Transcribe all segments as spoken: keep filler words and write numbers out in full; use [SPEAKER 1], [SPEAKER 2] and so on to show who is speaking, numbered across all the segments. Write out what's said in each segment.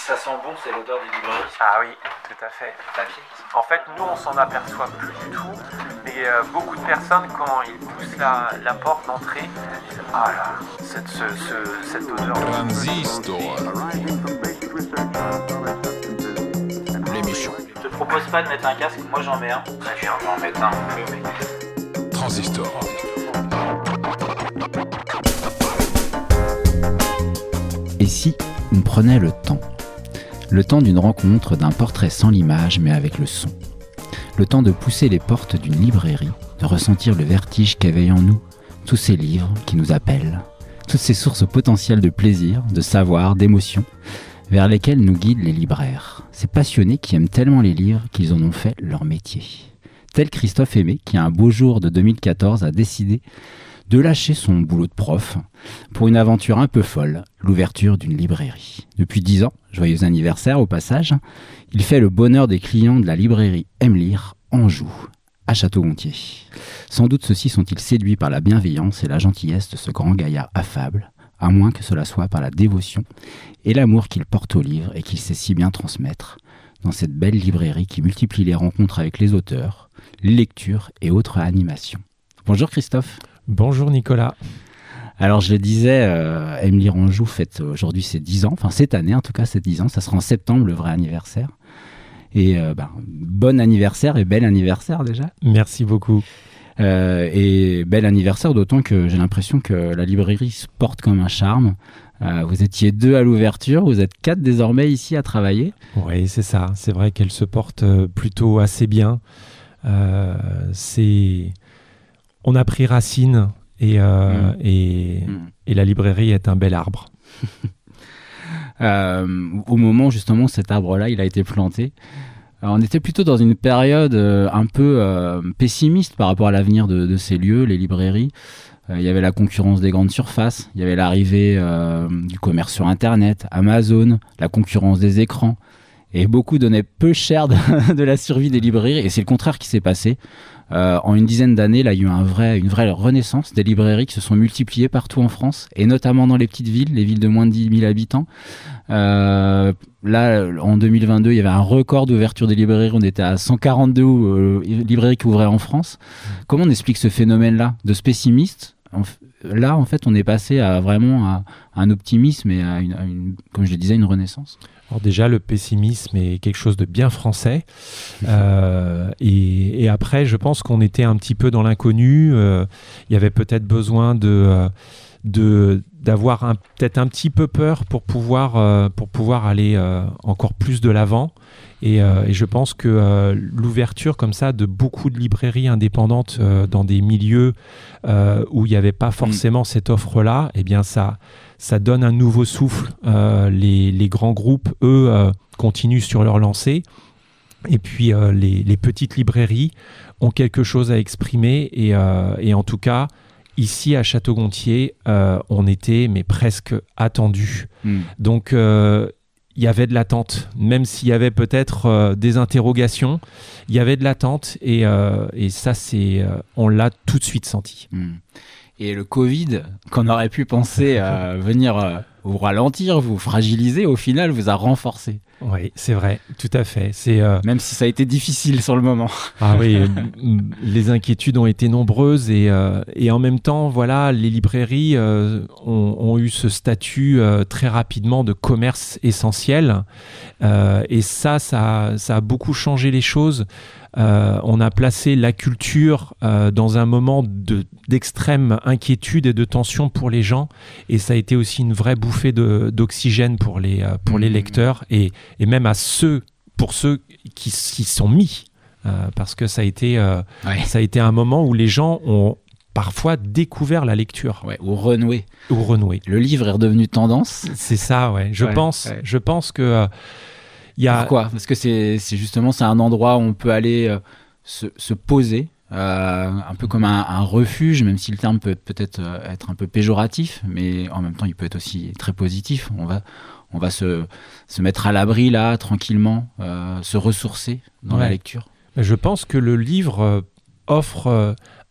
[SPEAKER 1] Ça sent bon, c'est l'odeur du librairie.
[SPEAKER 2] Ah oui, tout à fait. En fait, nous, on s'en aperçoit plus du tout. Mais euh, beaucoup de personnes, quand ils poussent la, la porte d'entrée, ils disent « Ah là, cette, ce, ce, cette odeur... »
[SPEAKER 3] Transistor. L'émission.
[SPEAKER 1] Je te propose pas de mettre un casque, moi j'en mets un. Très bien, on va en mettre un. Oui, oui.
[SPEAKER 3] Transistor.
[SPEAKER 4] Et si on prenait le temps ? Le temps d'une rencontre, d'un portrait sans l'image mais avec le son. Le temps de pousser les portes d'une librairie, de ressentir le vertige qu'éveillent en nous tous ces livres qui nous appellent, toutes ces sources potentielles de plaisir, de savoir, d'émotion, vers lesquelles nous guident les libraires. Ces passionnés qui aiment tellement les livres qu'ils en ont fait leur métier. Tel Christophe Aimé qui, un beau jour de deux mille quatorze, a décidé de lâcher son boulot de prof pour une aventure un peu folle, l'ouverture d'une librairie. Depuis dix ans, joyeux anniversaire au passage, il fait le bonheur des clients de la librairie Aime Lire Anjou, à Château-Gontier. Sans doute ceux-ci sont-ils séduits par la bienveillance et la gentillesse de ce grand gaillard affable, à moins que cela soit par la dévotion et l'amour qu'il porte au livre et qu'il sait si bien transmettre dans cette belle librairie qui multiplie les rencontres avec les auteurs, les lectures et autres animations. Bonjour Christophe.
[SPEAKER 2] Bonjour Nicolas.
[SPEAKER 4] Alors je le disais, euh, Aime Lire Anjou fête aujourd'hui ses dix ans, enfin cette année en tout cas c'est dix ans, ça sera en septembre le vrai anniversaire. Et euh, ben, bon anniversaire et bel anniversaire déjà.
[SPEAKER 2] Merci beaucoup.
[SPEAKER 4] Euh, et bel anniversaire d'autant que j'ai l'impression que la librairie se porte comme un charme. Euh, vous étiez deux à l'ouverture, vous êtes quatre désormais ici à travailler.
[SPEAKER 2] Oui c'est ça, c'est vrai qu'elle se porte plutôt assez bien. Euh, c'est... On a pris racine et, euh, mmh. Et, mmh. et la librairie est un bel arbre.
[SPEAKER 4] euh, au moment justement où cet arbre-là il a été planté, alors, on était plutôt dans une période euh, un peu euh, pessimiste par rapport à l'avenir de, de ces lieux, les librairies. Euh, il y avait la concurrence des grandes surfaces, il y avait l'arrivée euh, du commerce sur Internet, Amazon, la concurrence des écrans. Et beaucoup donnaient peu cher de, de la survie des librairies, et c'est le contraire qui s'est passé. Euh, en une dizaine d'années, là, il y a eu un vrai, une vraie renaissance des librairies qui se sont multipliées partout en France, et notamment dans les petites villes, les villes de moins de dix mille habitants. Euh, là, en deux mille vingt-deux, il y avait un record d'ouverture des librairies. On était à cent quarante-deux euh, librairies qui ouvraient en France. Comment on explique ce phénomène-là de ce pessimiste ? Là, en fait, on est passé à vraiment à, à un optimisme et à une, à une, comme je le disais, une renaissance.
[SPEAKER 2] Alors déjà, le pessimisme est quelque chose de bien français. Euh, et, et après, je pense qu'on était un petit peu dans l'inconnu. Euh, il y avait peut-être besoin de, de, d'avoir un, peut-être un petit peu peur pour pouvoir, euh, pour pouvoir aller euh, encore plus de l'avant. Et, euh, et je pense que euh, l'ouverture comme ça de beaucoup de librairies indépendantes euh, dans des milieux euh, où il n'y avait pas forcément mmh. cette offre-là, eh bien ça, ça donne un nouveau souffle. Euh, les, les grands groupes, eux, euh, continuent sur leur lancée. Et puis euh, les, les petites librairies ont quelque chose à exprimer. Et, euh, et en tout cas, ici à Château-Gontier, euh, on était mais presque attendus. Mmh. Donc euh, il y avait de l'attente, même s'il y avait peut-être euh, des interrogations, il y avait de l'attente et, euh, et ça, c'est, euh, on l'a tout de suite senti.
[SPEAKER 4] Mmh. Et le Covid, qu'on aurait pu penser à venir euh, vous ralentir, vous fragiliser, au final, vous a renforcé.
[SPEAKER 2] Oui, c'est vrai, tout à fait. C'est, euh...
[SPEAKER 4] Même si ça a été difficile sur le moment.
[SPEAKER 2] Ah oui, les inquiétudes ont été nombreuses et, euh, et en même temps, voilà, les librairies euh, ont, ont eu ce statut euh, très rapidement de commerce essentiel. Euh, et ça, ça, ça a beaucoup changé les choses. Euh, on a placé la culture euh, dans un moment de, d'extrême inquiétude et de tension pour les gens, et ça a été aussi une vraie bouffée de, d'oxygène pour les, euh, pour les lecteurs et, et même à ceux, pour ceux qui s'y sont mis, euh, parce que ça a été, euh, ouais. ça a été un moment où les gens ont parfois découvert la lecture.
[SPEAKER 4] Ouais, ou renoué.
[SPEAKER 2] Ou renoué.
[SPEAKER 4] Le livre est redevenu tendance.
[SPEAKER 2] C'est ça, ouais. Je,
[SPEAKER 4] ouais,
[SPEAKER 2] pense,
[SPEAKER 4] ouais.
[SPEAKER 2] je pense que... Euh,
[SPEAKER 4] Y a... Pourquoi ? Parce que c'est, c'est justement c'est un endroit où on peut aller euh, se, se poser, euh, un peu comme un, un refuge, même si le terme peut peut-être euh, être un peu péjoratif, mais en même temps il peut être aussi très positif. On va, on va se, se mettre à l'abri là, tranquillement, euh, se ressourcer dans ouais. la lecture.
[SPEAKER 2] Je pense que le livre euh, offre euh,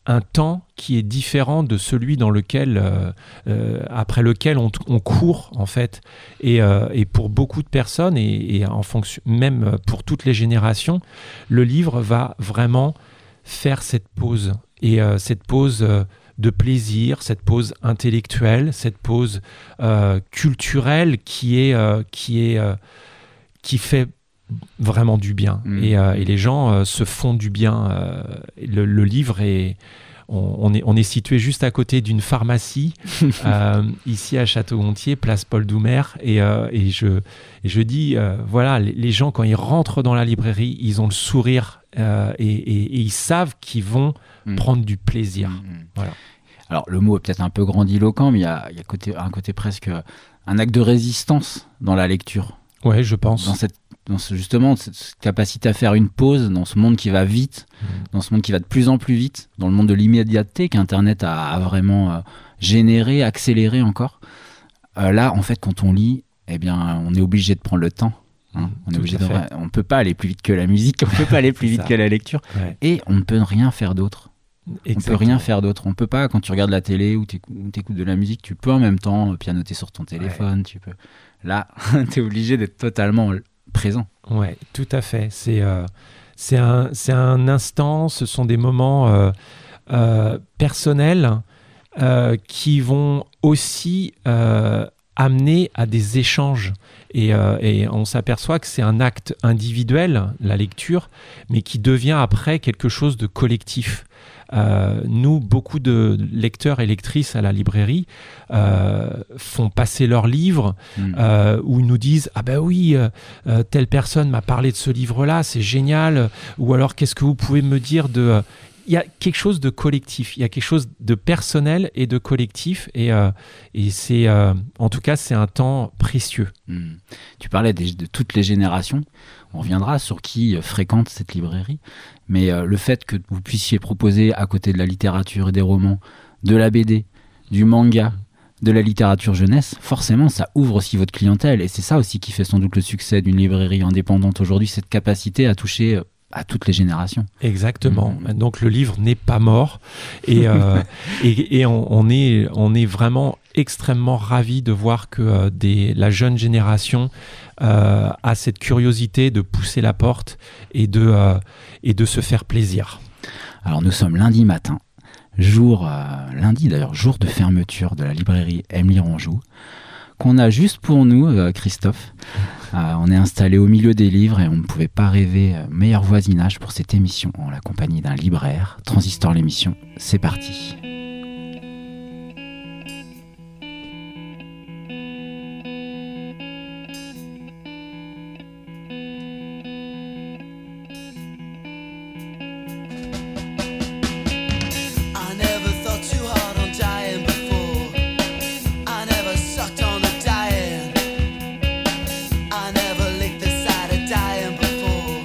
[SPEAKER 2] un temps qui est différent de celui dans lequel, euh, euh, après lequel on, on court en fait. Et, euh, et pour beaucoup de personnes, et, et en fonction, même pour toutes les générations, le livre va vraiment faire cette pause. Et euh, cette pause euh, de plaisir, cette pause intellectuelle, cette pause euh, culturelle qui est, euh, qui est, euh, qui fait vraiment du bien. Mmh. Et, euh, et les gens euh, se font du bien. Euh, le, le livre est on, on est on est situé juste à côté d'une pharmacie euh, ici à Château-Gontier, place Paul Doumer, et, euh, et je et je dis euh, voilà, les, les gens quand ils rentrent dans la librairie, ils ont le sourire euh, et, et, et ils savent qu'ils vont mmh. prendre du plaisir. Mmh. Voilà.
[SPEAKER 4] Alors le mot est peut-être un peu grandiloquent, mais il y a, il y a côté, un côté presque un acte de résistance dans la lecture.
[SPEAKER 2] Ouais, je pense.
[SPEAKER 4] Dans cette dans ce, justement cette capacité à faire une pause dans ce monde qui va vite, mmh. dans ce monde qui va de plus en plus vite, dans le monde de l'immédiateté qu'Internet a, a vraiment euh, généré, accéléré encore. Euh, là, en fait, quand on lit, eh bien, on est obligé de prendre le temps. Hein. On est obligé de, on ne peut pas aller plus vite que la musique, on ne peut pas aller plus vite que la lecture, ouais. Et on ne peut rien faire d'autre. Exactement. On peut rien faire d'autre. On peut pas, quand tu regardes la télé ou tu écoutes de la musique, tu peux en même temps pianoter sur ton téléphone. Ouais. Tu peux. Là, tu es obligé d'être totalement présent.
[SPEAKER 2] Ouais, tout à fait. C'est, euh, c'est, un, c'est un instant, ce sont des moments euh, euh, personnels euh, qui vont aussi euh, amener à des échanges. Et, euh, et on s'aperçoit que c'est un acte individuel, la lecture, mais qui devient après quelque chose de collectif. Euh, nous, beaucoup de lecteurs et lectrices à la librairie euh, font passer leurs livres mmh. euh, où ils nous disent « Ah ben oui, euh, telle personne m'a parlé de ce livre-là, c'est génial » ou alors « Qu'est-ce que vous pouvez me dire de… euh, » Il y a quelque chose de collectif, il y a quelque chose de personnel et de collectif, et, euh, et c'est, euh, en tout cas, c'est un temps précieux.
[SPEAKER 4] Mmh. Tu parlais de, de toutes les générations, on reviendra sur qui fréquente cette librairie, mais euh, le fait que vous puissiez proposer à côté de la littérature et des romans, de la B D, du manga, de la littérature jeunesse, forcément, ça ouvre aussi votre clientèle, et c'est ça aussi qui fait sans doute le succès d'une librairie indépendante aujourd'hui, cette capacité à toucher à toutes les générations.
[SPEAKER 2] Exactement. Mmh. Donc le livre n'est pas mort et, euh, et, et on, on, est, on est vraiment extrêmement ravis de voir que euh, des, la jeune génération euh, a cette curiosité de pousser la porte et de, euh, et de se faire plaisir.
[SPEAKER 4] Alors nous sommes lundi matin, jour, euh, lundi d'ailleurs, jour de fermeture de la librairie Emily Ronjou, qu'on a juste pour nous, euh, Christophe. Euh, on est installé au milieu des livres et on ne pouvait pas rêver euh, meilleur voisinage pour cette émission en la compagnie d'un libraire. Transistor l'émission, c'est parti.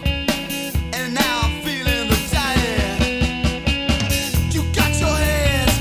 [SPEAKER 3] Your head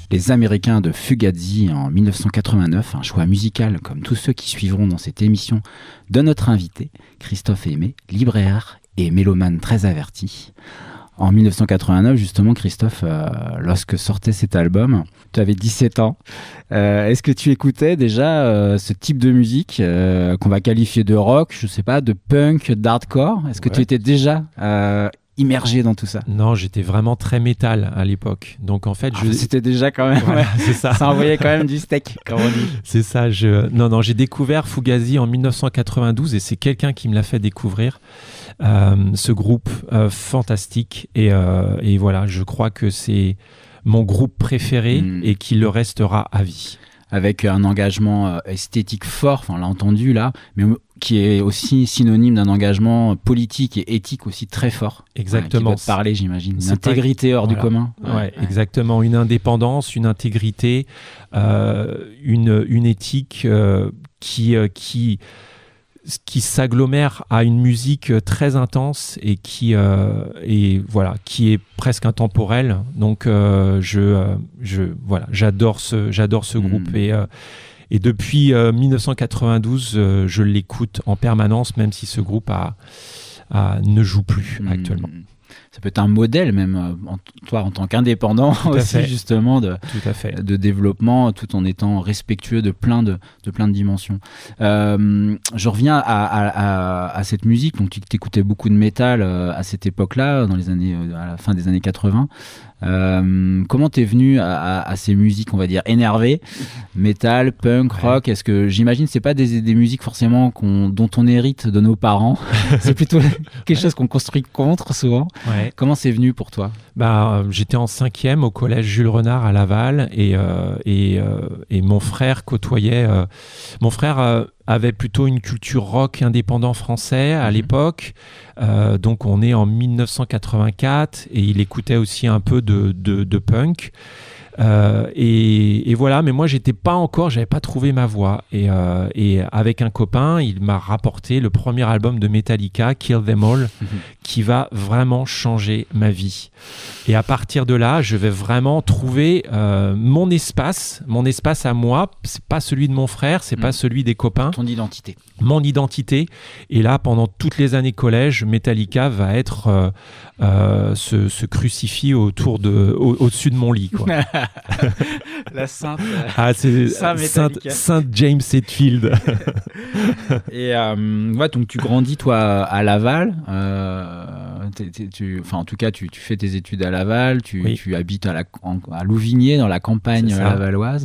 [SPEAKER 4] Les Américains de Fugazi en mille neuf cent quatre-vingt-neuf, un choix musical comme tous ceux qui suivront dans cette émission de notre invité, Christophe Aimé, libraire et mélomane très averti. En mille neuf cent quatre-vingt-neuf, justement, Christophe, euh, lorsque sortait cet album, tu avais dix-sept ans. Euh, est-ce que tu écoutais déjà euh, ce type de musique euh, qu'on va qualifier de rock, je sais pas, de punk, d'hardcore? Est-ce que
[SPEAKER 2] Ouais.
[SPEAKER 4] tu étais déjà euh, immergé dans tout ça?
[SPEAKER 2] Non, j'étais vraiment très métal à l'époque. Donc en fait,
[SPEAKER 4] Ah,
[SPEAKER 2] je...
[SPEAKER 4] C'était déjà quand même...
[SPEAKER 2] Voilà,
[SPEAKER 4] ouais.
[SPEAKER 2] c'est ça.
[SPEAKER 4] Ça envoyait quand même du steak, comme on dit.
[SPEAKER 2] C'est ça. Je... Non, non, j'ai découvert Fugazi en mille neuf cent quatre-vingt-douze et c'est quelqu'un qui me l'a fait découvrir. Euh, ce groupe euh, fantastique et, euh, et voilà, je crois que c'est mon groupe préféré
[SPEAKER 4] mmh.
[SPEAKER 2] et qui le restera à vie.
[SPEAKER 4] Avec un engagement euh, esthétique fort, enfin on l'a entendu là, mais qui est aussi synonyme d'un engagement politique et éthique aussi très fort.
[SPEAKER 2] Exactement.
[SPEAKER 4] Ouais, qui peut te parler, j'imagine. Une
[SPEAKER 2] C'est
[SPEAKER 4] intégrité
[SPEAKER 2] pas...
[SPEAKER 4] hors
[SPEAKER 2] voilà.
[SPEAKER 4] du commun.
[SPEAKER 2] Ouais, ouais, exactement. Une indépendance, une intégrité, euh, une, une éthique euh, qui... Euh, qui qui s'agglomère à une musique très intense et qui euh, et voilà qui est presque intemporelle. Donc euh, je euh, je voilà j'adore ce j'adore ce mmh. groupe et euh, et depuis euh, mille neuf cent quatre-vingt-douze euh, je l'écoute en permanence, même si ce groupe a, a ne joue plus mmh. actuellement.
[SPEAKER 4] Ça peut être un modèle même, en, toi en tant qu'indépendant
[SPEAKER 2] tout
[SPEAKER 4] aussi justement de,
[SPEAKER 2] tout à fait.
[SPEAKER 4] de développement, tout en étant respectueux de plein de, de, plein de dimensions. Euh, je reviens à, à, à, à cette musique, donc tu écoutais beaucoup de métal à cette époque-là, dans les années, à la fin des années quatre-vingts. Euh, comment t'es venu à, à, à ces musiques, on va dire, énervées, métal, punk, ouais. rock? Est-ce que j'imagine c'est pas des, des musiques forcément qu'on, dont on hérite de nos parents, c'est plutôt quelque chose qu'on construit contre souvent.
[SPEAKER 2] Ouais.
[SPEAKER 4] Comment c'est venu pour toi?
[SPEAKER 2] Bah, j'étais en cinquième au collège Jules Renard à Laval et, euh, et, euh, et mon frère côtoyait. Euh, mon frère euh, avait plutôt une culture rock indépendant français à mmh. l'époque. Euh, donc on est en mille neuf cent quatre-vingt-quatre et il écoutait aussi un peu de, de, de punk. Euh, et, et voilà, mais moi j'étais pas encore, j'avais pas trouvé ma voix. Et, euh, et avec un copain, il m'a rapporté le premier album de Metallica, Kill Them All, mm-hmm. qui va vraiment changer ma vie. Et à partir de là, je vais vraiment trouver euh, mon espace, mon espace à moi. C'est pas celui de mon frère, c'est mm. pas celui des copains.
[SPEAKER 4] Ton identité.
[SPEAKER 2] Mon identité. Et là, pendant toutes les années collège, Metallica va être euh, euh, se, se crucifie autour de, au, au-dessus de mon lit, quoi.
[SPEAKER 4] La sainte, euh,
[SPEAKER 2] ah, c'est
[SPEAKER 4] Sainte,
[SPEAKER 2] Sainte James Hetfield.
[SPEAKER 4] Et euh, ouais, donc tu grandis toi à Laval. Euh, t'es, t'es, tu, enfin, en tout cas, tu, tu fais tes études à Laval. Tu, oui. tu habites à, la, en, à Louvigné, dans la campagne lavalloise.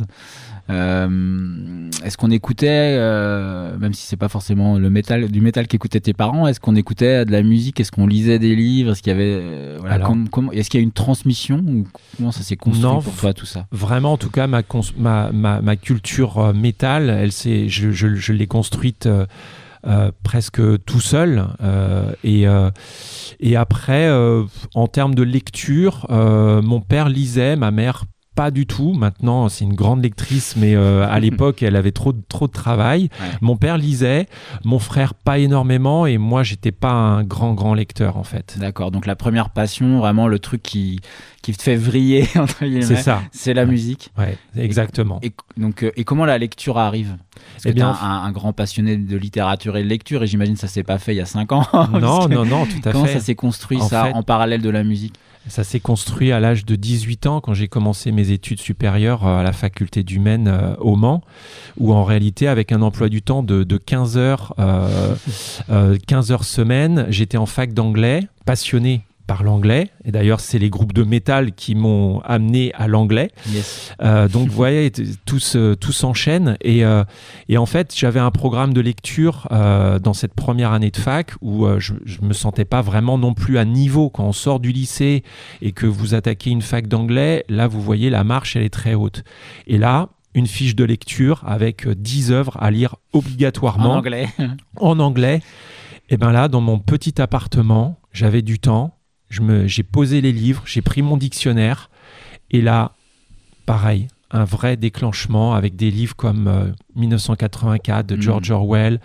[SPEAKER 4] Euh, est-ce qu'on écoutait, euh, même si c'est pas forcément le métal, du métal qu'écoutaient tes parents, est-ce qu'on écoutait de la musique, est-ce qu'on lisait des livres, est-ce qu'il y avait, euh, voilà, Alors, com- com- est-ce qu'il y a une transmission ou comment ça s'est construit non, pour toi tout ça?
[SPEAKER 2] Vraiment, en tout cas, ma cons- ma, ma, ma culture euh, métal, elle s'est, je, je, je l'ai construite. Euh, Euh, presque tout seul euh, et, euh, et après euh, en termes de lecture euh, mon père lisait, ma mère pas du tout. Maintenant, c'est une grande lectrice, mais euh, à l'époque, elle avait trop, trop de travail. Ouais. Mon père lisait, mon frère pas énormément, et moi, j'étais pas un grand, grand lecteur, en fait.
[SPEAKER 4] D'accord. Donc, la première passion, vraiment le truc qui, qui te fait vriller, entre guillemets,
[SPEAKER 2] c'est ça.
[SPEAKER 4] C'est la
[SPEAKER 2] ouais.
[SPEAKER 4] musique.
[SPEAKER 2] Ouais, exactement.
[SPEAKER 4] Et, et, donc, euh, et comment la lecture arrive? Est-ce que tu es un, un grand passionné de littérature et de lecture, et j'imagine que ça s'est pas fait il y a cinq ans.
[SPEAKER 2] Non, non, non, tout à
[SPEAKER 4] comment
[SPEAKER 2] fait.
[SPEAKER 4] ça s'est construit,
[SPEAKER 2] en
[SPEAKER 4] ça,
[SPEAKER 2] fait,
[SPEAKER 4] en parallèle de la musique?
[SPEAKER 2] Ça s'est construit à l'âge de dix-huit ans, quand j'ai commencé mes études supérieures à la faculté du Maine euh, au Mans, où en réalité, avec un emploi du temps de, de quinze heures, euh, euh, quinze heures semaine, j'étais en fac d'anglais, passionné par l'anglais, et d'ailleurs c'est les groupes de métal qui m'ont amené à l'anglais.
[SPEAKER 4] Yes.
[SPEAKER 2] Euh, donc vous voyez, tout, se, tout s'enchaîne, et, euh, et en fait j'avais un programme de lecture euh, dans cette première année de fac où euh, je, je me sentais pas vraiment non plus à niveau. Quand on sort du lycée et que vous attaquez une fac d'anglais, là vous voyez la marche elle est très haute, et là une fiche de lecture avec dix œuvres à lire obligatoirement
[SPEAKER 4] en anglais.
[SPEAKER 2] en anglais. Et bien là, dans mon petit appartement, j'avais du temps. Je me, j'ai posé les livres, j'ai pris mon dictionnaire et là, pareil, un vrai déclenchement avec des livres comme euh, dix-neuf cent quatre-vingt-quatre de George mmh. Orwell,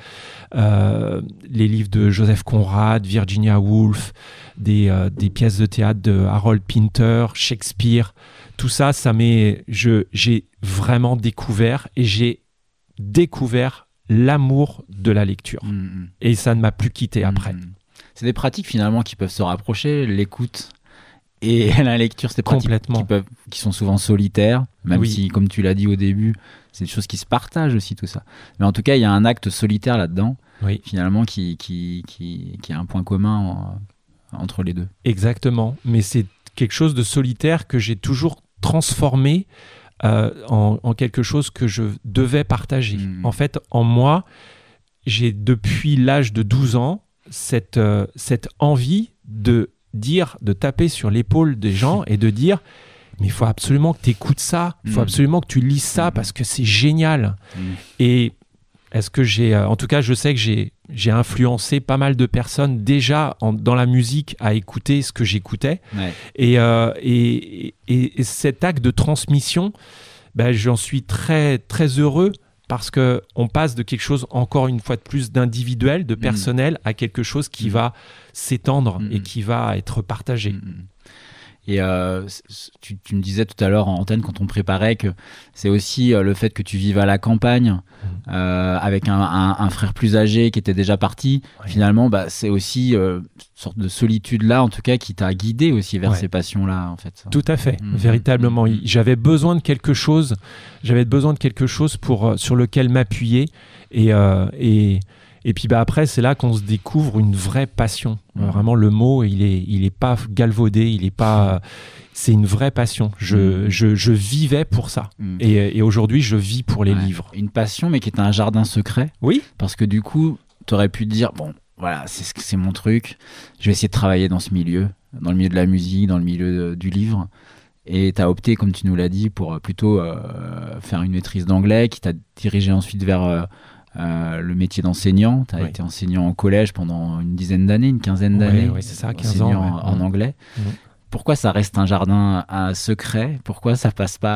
[SPEAKER 2] euh, les livres de Joseph Conrad, Virginia Woolf, des, euh, des pièces de théâtre de Harold Pinter, Shakespeare. Tout ça, ça m'est, je, j'ai vraiment découvert et j'ai découvert l'amour de la lecture. Mmh. Et ça ne m'a plus quitté mmh. après.
[SPEAKER 4] C'est des pratiques finalement qui peuvent se rapprocher, l'écoute et la lecture, c'est des pratiques qui, peuvent, qui sont souvent solitaires, même oui. si, comme tu l'as dit au début, c'est des choses qui se partagent aussi, tout ça. Mais en tout cas, il y a un acte solitaire là-dedans, oui. finalement, qui, qui, qui, qui a un point commun en, entre les deux.
[SPEAKER 2] Exactement, mais c'est quelque chose de solitaire que j'ai toujours transformé euh, en, en quelque chose que je devais partager. Mmh. En fait, en moi, j'ai depuis l'âge de douze ans cette, euh, cette envie de dire, de taper sur l'épaule des gens et de dire mais il faut absolument que tu écoutes ça, il faut mmh. absolument que tu lises ça mmh. parce que c'est génial. Mmh. Et est-ce que j'ai, en tout cas je sais que j'ai, j'ai influencé pas mal de personnes déjà en, dans la musique à écouter ce que j'écoutais. Ouais. Et, euh, et, et, et cet acte de transmission, ben, j'en suis très, très heureux parce qu'on passe de quelque chose, encore une fois de plus, d'individuel, de personnel, mmh. à quelque chose qui mmh. va s'étendre mmh. et qui va être partagé. Mmh.
[SPEAKER 4] Et euh, tu, tu me disais tout à l'heure en antenne, quand on préparait, que c'est aussi euh, le fait que tu vives à la campagne, mmh. euh, avec un, un, un frère plus âgé qui était déjà parti. Ouais. Finalement, bah, c'est aussi euh, une sorte de solitude-là, en tout cas, qui t'a guidé aussi vers ouais. ces passions-là, en fait.
[SPEAKER 2] Tout à fait, mmh. véritablement. Mmh. J'avais besoin de quelque chose, j'avais besoin de quelque chose pour, sur lequel m'appuyer. Et... Euh, et Et puis bah après, c'est là qu'on se découvre une vraie passion. Mmh. Vraiment, le mot, il est, il est pas galvaudé, il est pas. C'est une vraie passion. Je, mmh. je, je vivais pour ça. Mmh. Et, et aujourd'hui, je vis pour les ouais. livres.
[SPEAKER 4] Une passion, mais qui est un jardin secret.
[SPEAKER 2] Oui.
[SPEAKER 4] Parce que du coup, tu aurais pu te dire bon, voilà, c'est, c'est mon truc. Je vais essayer de travailler dans ce milieu, dans le milieu de la musique, dans le milieu de, du livre. Et tu as opté, comme tu nous l'as dit, pour plutôt euh, faire une maîtrise d'anglais, qui t'a dirigé ensuite vers. Euh, Euh, le métier d'enseignant. Tu as ouais. été enseignant au collège pendant une dizaine d'années, une quinzaine d'années.
[SPEAKER 2] Oui, ouais, c'est ça, quinze ans.
[SPEAKER 4] Enseignant
[SPEAKER 2] ouais.
[SPEAKER 4] en, en anglais. Mmh. Pourquoi ça reste un jardin un secret ? Pourquoi ça passe pas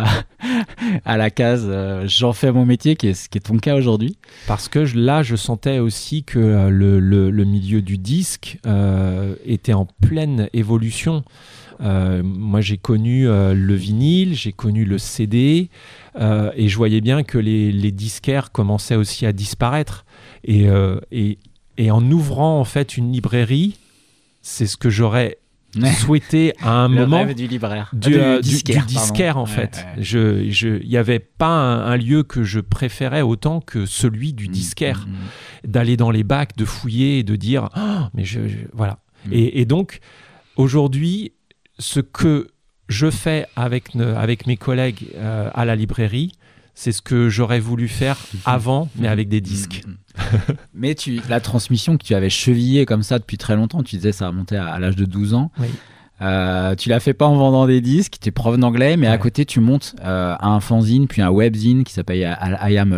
[SPEAKER 4] à la case euh, j'en fais mon métier, qui est, ce qui est ton cas aujourd'hui ?
[SPEAKER 2] Parce que je, là, je sentais aussi que euh, le, le, le milieu du disque euh, était en pleine évolution. Euh, moi, j'ai connu euh, le vinyle, j'ai connu le C D, euh, et je voyais bien que les, les disquaires commençaient aussi à disparaître. Et, euh, et, et en ouvrant en fait une librairie, c'est ce que j'aurais souhaité à un
[SPEAKER 4] le
[SPEAKER 2] moment.
[SPEAKER 4] Le rêve du libraire.
[SPEAKER 2] Du, euh, du disquaire, du, du disquaire en fait. Ouais, ouais. Je, je, il n'y avait pas un, un lieu que je préférais autant que celui du mmh, disquaire. Mmh. D'aller dans les bacs, de fouiller et de dire oh, mais je, je voilà. Mmh. Et, et donc aujourd'hui, ce que je fais avec, ne, avec mes collègues euh, à la librairie, c'est ce que j'aurais voulu faire avant, mais avec des disques.
[SPEAKER 4] Mais tu, la transmission que tu avais chevillée comme ça depuis très longtemps, tu disais ça remontait à, à l'âge de douze ans. Oui. Euh, tu l'as fait pas en vendant des disques, tu es prof d'anglais, mais ouais. à côté tu montes euh, un fanzine, puis un webzine qui s'appelle I Am a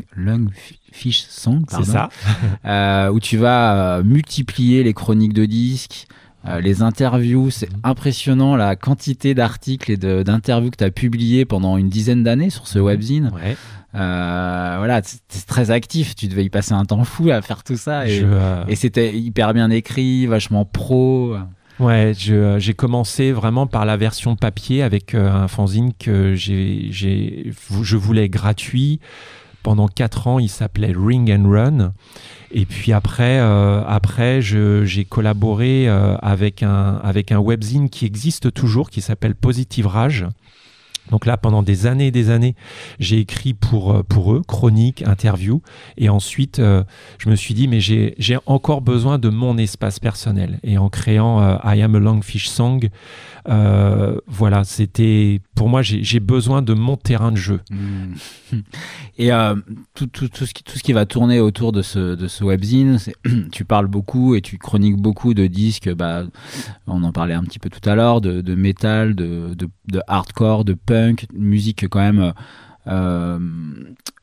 [SPEAKER 4] Lungfish Song, pardon,
[SPEAKER 2] c'est ça.
[SPEAKER 4] euh, où tu vas euh, multiplier les chroniques de disques. Euh, les interviews, c'est mmh. impressionnant la quantité d'articles et de, d'interviews que tu as publiées pendant une dizaine d'années sur ce webzine. Ouais. Euh, voilà, c'est très actif, tu devais y passer un temps fou à faire tout ça. Et, je, euh... et c'était hyper bien écrit, vachement pro.
[SPEAKER 2] Ouais, je, j'ai commencé vraiment par la version papier avec euh, un fanzine que j'ai, j'ai, je voulais gratuit. Pendant quatre ans, il s'appelait Ring and Run. Et puis après, euh, après je, j'ai collaboré euh, avec, un, avec un webzine qui existe toujours, qui s'appelle Positive Rage. Donc là, pendant des années et des années, j'ai écrit pour, pour eux, chroniques, interviews. Et ensuite, euh, je me suis dit, mais j'ai, j'ai encore besoin de mon espace personnel. Et en créant euh, I Am a Lungfish Song, euh, voilà, c'était... Pour moi, j'ai, j'ai besoin de mon terrain de jeu.
[SPEAKER 4] Mmh. Et euh, tout, tout, tout, ce qui, tout ce qui va tourner autour de ce, de ce webzine, c'est, tu parles beaucoup et tu chroniques beaucoup de disques, bah, on en parlait un petit peu tout à l'heure, de, de métal, de, de, de hardcore, de punk, musique quand même euh,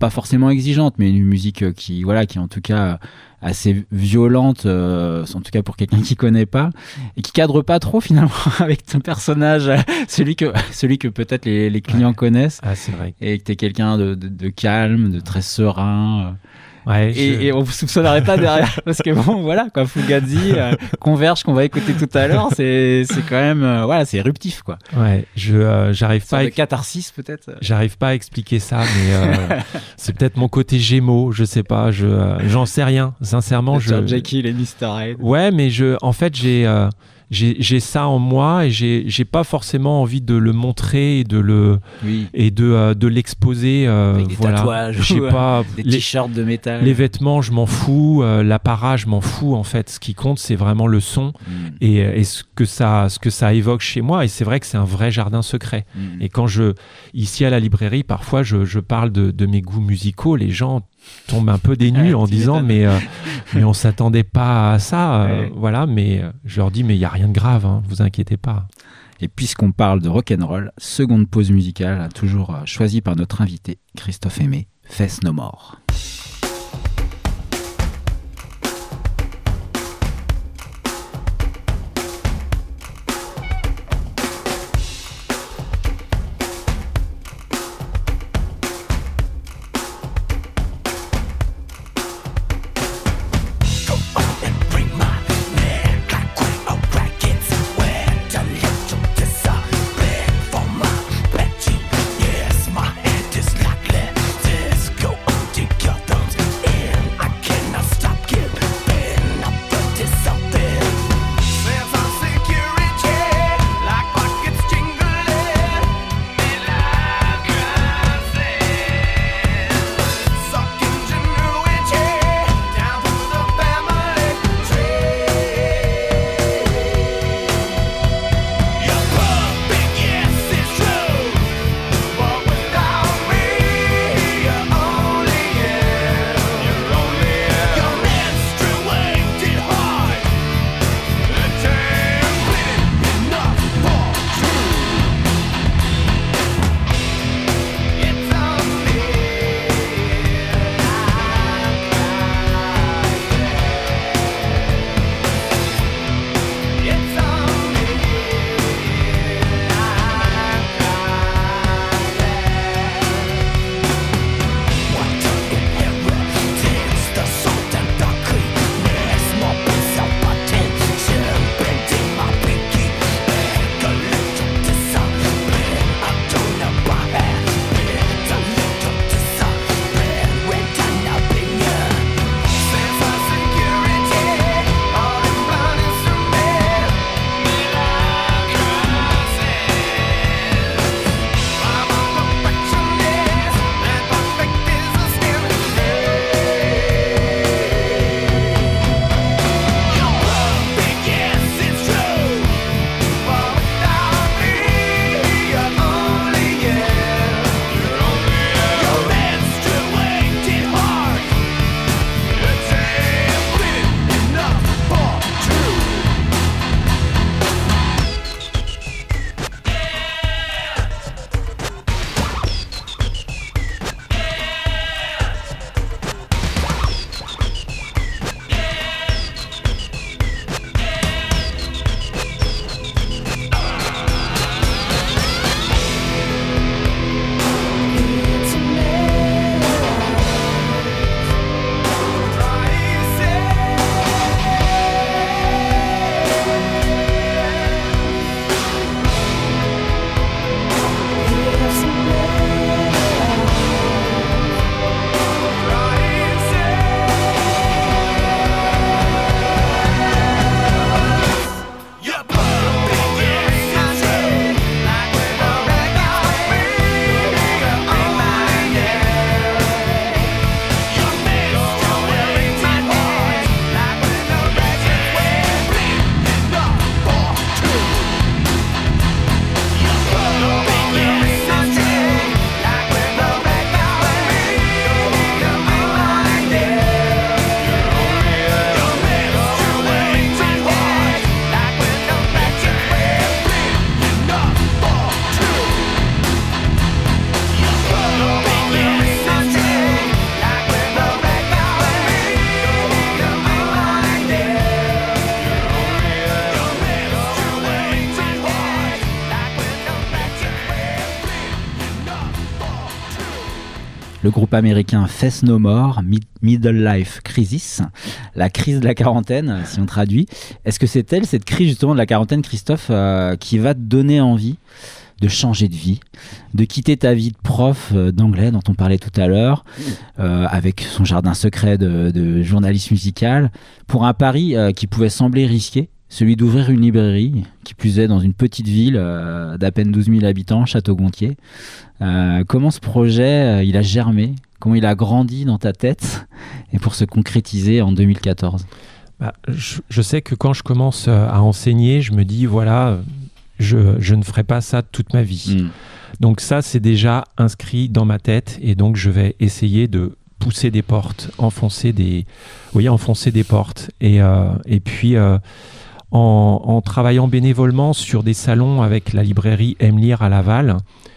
[SPEAKER 4] pas forcément exigeante, mais une musique qui, voilà, qui est en tout cas assez violente, euh, en tout cas pour quelqu'un qui connaît pas, et qui cadre pas trop finalement avec ton personnage, celui que, celui que peut-être les, les clients ouais. connaissent.
[SPEAKER 2] Ah, c'est vrai.
[SPEAKER 4] Et que t'es quelqu'un de, de, de calme, de très serein.
[SPEAKER 2] Ouais,
[SPEAKER 4] et,
[SPEAKER 2] je...
[SPEAKER 4] et on vous soupçonnerait pas derrière parce que bon voilà quoi, Fugazi, euh, Converge qu'on va écouter tout à l'heure, c'est c'est quand même euh, voilà, c'est éruptif quoi.
[SPEAKER 2] Ouais, je euh, j'arrive pas
[SPEAKER 4] de
[SPEAKER 2] à...
[SPEAKER 4] catharsis peut-être.
[SPEAKER 2] J'arrive pas à expliquer ça, mais euh, c'est peut-être mon côté Gémeaux, je sais pas, je euh, j'en sais rien, sincèrement.
[SPEAKER 4] Docteur
[SPEAKER 2] Je
[SPEAKER 4] Jekyll et mister Hyde.
[SPEAKER 2] Ouais, mais je en fait j'ai euh, J'ai, j'ai ça en moi et j'ai, j'ai pas forcément envie de le montrer et de le
[SPEAKER 4] oui.
[SPEAKER 2] et de euh, de l'exposer. Euh,
[SPEAKER 4] Avec des
[SPEAKER 2] voilà.
[SPEAKER 4] tatouages,
[SPEAKER 2] j'ai
[SPEAKER 4] ouais.
[SPEAKER 2] pas
[SPEAKER 4] des
[SPEAKER 2] les,
[SPEAKER 4] t-shirts de métal.
[SPEAKER 2] Les vêtements, je m'en fous. Euh, l'apparat, je m'en fous. En fait, ce qui compte, c'est vraiment le son mm. et, et ce que ça ce que ça évoque chez moi. Et c'est vrai que c'est un vrai jardin secret. Mm. Et quand je ici à la librairie, parfois je, je parle de, de mes goûts musicaux, les gens tombe un peu des nues en disant mais, euh, mais on s'attendait pas à ça euh, ouais. Voilà, mais euh, je leur dis mais il y a rien de grave, hein, vous inquiétez pas.
[SPEAKER 4] Et puisqu'on parle de rock'n'roll, seconde pause musicale toujours euh, choisie par notre invité Christophe Aimé, Faith No More.
[SPEAKER 3] Got
[SPEAKER 4] le groupe américain Faith No More, Mid- Middle Life Crisis, la crise de la quarantaine, si on traduit. Est-ce que c'est elle, cette crise justement de la quarantaine, Christophe, euh, qui va te donner envie de changer de vie, de quitter ta vie de prof euh, d'anglais dont on parlait tout à l'heure, euh, avec son jardin secret de, de journaliste musical, pour un pari euh, qui pouvait sembler risqué, celui d'ouvrir une librairie, qui plus est dans une petite ville euh, d'à peine douze mille habitants, Château-Gontier. Euh, comment ce projet, euh, il a germé, comment il a grandi dans ta tête, et pour se concrétiser en deux mille quatorze?
[SPEAKER 2] Bah, je, je sais que quand je commence à enseigner, je me dis, voilà, je, je ne ferai pas ça toute ma vie. Mmh. Donc ça, c'est déjà inscrit dans ma tête, et donc je vais essayer de pousser des portes, enfoncer des, oui, enfoncer des portes. Et, euh, et puis... Euh, En, en travaillant bénévolement sur des salons avec la librairie Aime Lire à Laval,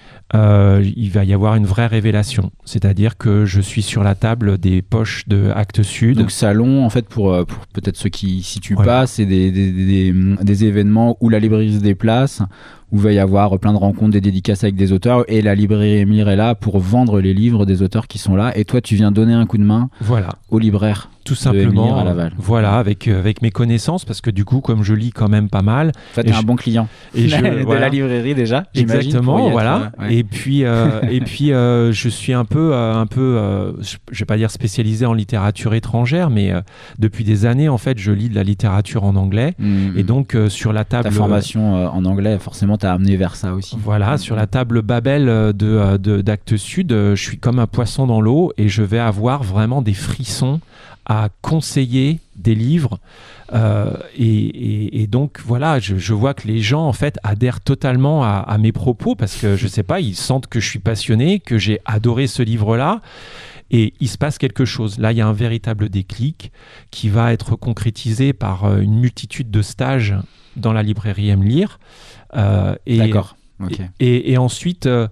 [SPEAKER 2] euh, il va y avoir une vraie révélation. C'est-à-dire que je suis sur la table des poches de Actes Sud.
[SPEAKER 4] Donc salon, en fait, pour, pour peut-être ceux qui ne situent
[SPEAKER 2] ouais. pas,
[SPEAKER 4] c'est des, des, des, des événements où la librairie se déplace, où il va y avoir plein de rencontres, des dédicaces avec des auteurs, et la librairie Aime Lire est là pour vendre les livres des auteurs qui sont là. Et toi, tu viens donner un coup de main
[SPEAKER 2] voilà.
[SPEAKER 4] aux libraires.
[SPEAKER 2] Tout simplement,
[SPEAKER 4] à Laval.
[SPEAKER 2] Voilà, avec, euh, avec mes connaissances, parce que du coup, comme je lis quand même pas mal...
[SPEAKER 4] En fait, t'es un bon client
[SPEAKER 2] et je,
[SPEAKER 4] de
[SPEAKER 2] voilà.
[SPEAKER 4] la librairie déjà,
[SPEAKER 2] exactement, voilà.
[SPEAKER 4] Être, euh, ouais.
[SPEAKER 2] Et puis, euh, et puis euh, je suis un peu, euh, un peu euh, je ne vais pas dire spécialisé en littérature étrangère, mais euh, depuis des années, en fait, je lis de la littérature en anglais. Mmh. Et donc, euh, sur la table...
[SPEAKER 4] Ta formation euh, en anglais, forcément, t'as amené vers ça aussi.
[SPEAKER 2] Voilà, mmh. sur la table Babel de, de, d'Actes Sud, je suis comme un poisson dans l'eau, et je vais avoir vraiment des frissons à conseiller des livres euh, et, et, et donc voilà, je, je vois que les gens en fait adhèrent totalement à, à mes propos parce que je sais pas, ils sentent que je suis passionné, que j'ai adoré ce livre-là et il se passe quelque chose. Là, il y a un véritable déclic qui va être concrétisé par une multitude de stages dans la librairie Aime Lire. Euh, et,
[SPEAKER 4] D'accord. Okay.
[SPEAKER 2] Et, et, et ensuite... Euh,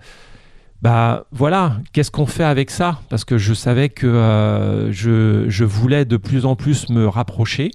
[SPEAKER 2] Bah voilà, qu'est-ce qu'on fait avec ça ? Parce que je savais que euh, je, je voulais de plus en plus me rapprocher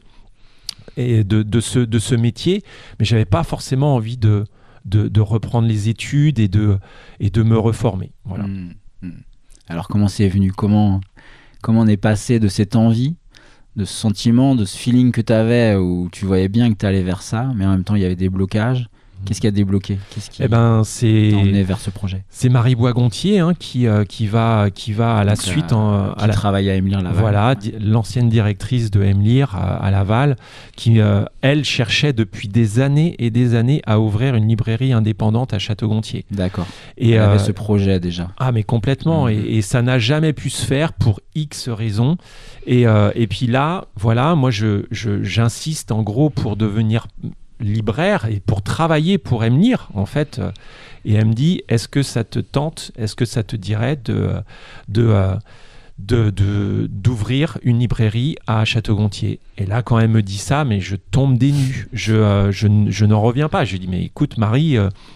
[SPEAKER 2] et de, de, ce, de ce métier, mais je n'avais pas forcément envie de, de, de reprendre les études et de, et de me reformer. Voilà.
[SPEAKER 4] Mmh, mmh. Alors comment c'est venu ? Comment, comment on est passé de cette envie, de ce sentiment, de ce feeling que tu avais où tu voyais bien que tu allais vers ça, mais en même temps il y avait des blocages ? Qu'est-ce qui a débloqué ? Qu'est-ce qui
[SPEAKER 2] eh ben, c'est...
[SPEAKER 4] t'a emmené vers ce projet ?
[SPEAKER 2] C'est Marie Boisgontier hein, qui, euh, qui, va, qui va à la Donc, suite...
[SPEAKER 4] Euh,
[SPEAKER 2] en,
[SPEAKER 4] qui
[SPEAKER 2] à la...
[SPEAKER 4] travaille à Aime Lire Laval.
[SPEAKER 2] Voilà, di- l'ancienne directrice de Aime Lire à, à Laval, qui, euh, elle, cherchait depuis des années et des années à ouvrir une librairie indépendante à Château-Gontier.
[SPEAKER 4] D'accord.
[SPEAKER 2] Et
[SPEAKER 4] elle
[SPEAKER 2] euh,
[SPEAKER 4] avait ce projet déjà.
[SPEAKER 2] Ah, mais complètement. Mmh. Et, et ça n'a jamais pu se faire pour X raisons. Et, euh, et puis là, voilà, moi, je, je, j'insiste en gros pour devenir... libraire et pour travailler pour Aime Lire en fait et elle me dit est-ce que ça te tente, est-ce que ça te dirait de, de, de, de, d'ouvrir une librairie à Château-Gontier. Et là quand elle me dit ça, mais je tombe des nues, je, je, je n'en reviens pas. Je lui dis mais écoute Marie,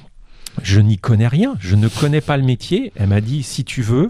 [SPEAKER 2] je n'y connais rien, je ne connais pas le métier. Elle m'a dit si tu veux,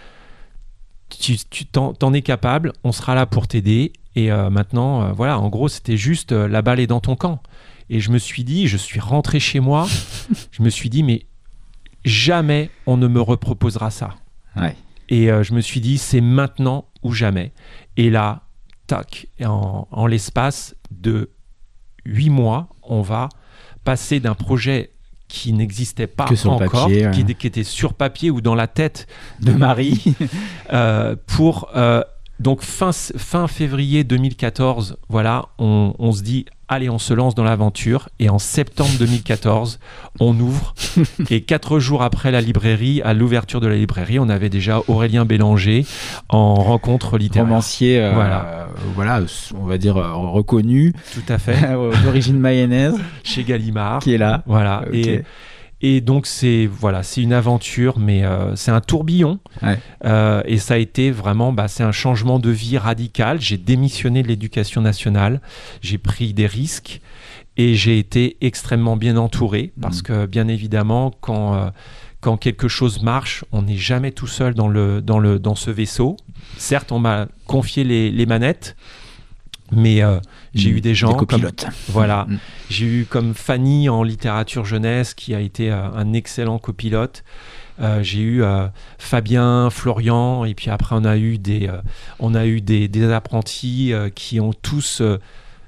[SPEAKER 2] tu, tu t'en, t'en es capable, on sera là pour t'aider. Et euh, maintenant, euh, voilà, en gros, c'était juste euh, la balle est dans ton camp. Et je me suis dit, je suis rentré chez moi, je me suis dit, mais jamais on ne me reproposera ça.
[SPEAKER 4] Ouais.
[SPEAKER 2] Et euh, je me suis dit, c'est maintenant ou jamais. Et là, tac, en, en l'espace de huit mois, on va passer d'un projet qui n'existait pas
[SPEAKER 4] que sur
[SPEAKER 2] encore,
[SPEAKER 4] papier, ouais.
[SPEAKER 2] qui, qui était sur papier ou dans la tête de Marie, euh, pour... Euh, donc fin, fin février deux mille quatorze, voilà, on, on se dit, allez, on se lance dans l'aventure. Et en septembre deux mille quatorze, on ouvre. Et quatre jours après la librairie, à l'ouverture de la librairie, on avait déjà Aurélien Bélanger en rencontre littéraire.
[SPEAKER 4] Romancier, euh,
[SPEAKER 2] voilà.
[SPEAKER 4] Euh, voilà, on va dire euh, reconnu.
[SPEAKER 2] Tout à fait.
[SPEAKER 4] D'origine mayonnaise.
[SPEAKER 2] Chez Gallimard.
[SPEAKER 4] Qui est là.
[SPEAKER 2] Voilà. Okay. Et... Et donc, c'est, voilà, c'est une aventure, mais euh, c'est un tourbillon.
[SPEAKER 4] Ouais.
[SPEAKER 2] Euh, et ça a été vraiment, bah, c'est un changement de vie radical. J'ai démissionné de l'éducation nationale, j'ai pris des risques et j'ai été extrêmement bien entouré. Parce mmh. que, bien évidemment, quand, euh, quand quelque chose marche, on n'est jamais tout seul dans, le, dans, le, dans ce vaisseau. Certes, on m'a confié les, les manettes. Mais euh, j'ai mmh, eu des gens
[SPEAKER 4] des copilotes.
[SPEAKER 2] Comme, voilà, mmh. J'ai eu comme Fanny en littérature jeunesse qui a été euh, un excellent copilote. Euh, j'ai eu euh, Fabien, Florian, et puis après on a eu des, euh, on a eu des, des apprentis euh, qui ont tous euh,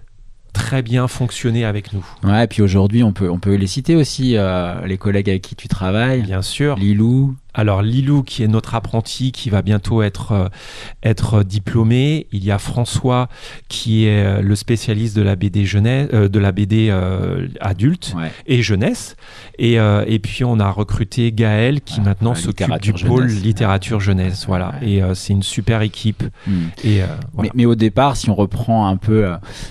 [SPEAKER 2] très bien fonctionné avec nous.
[SPEAKER 4] Ouais, et puis aujourd'hui on peut, on peut les citer aussi, euh, les collègues avec qui tu travailles.
[SPEAKER 2] Bien sûr.
[SPEAKER 4] Lilou.
[SPEAKER 2] Alors Lilou qui est notre apprenti qui va bientôt être, euh, être diplômé. Il y a François qui est euh, le spécialiste de la B D jeunesse, euh, de la B D euh, adulte ouais. et jeunesse. Et, euh, et puis on a recruté Gaël qui ouais, maintenant ouais, s'occupe du pôle jeunesse. littérature jeunesse. Voilà. Ouais. Et euh, c'est une super équipe. Mm. Et, euh, voilà.
[SPEAKER 4] mais, mais au départ, si on reprend un peu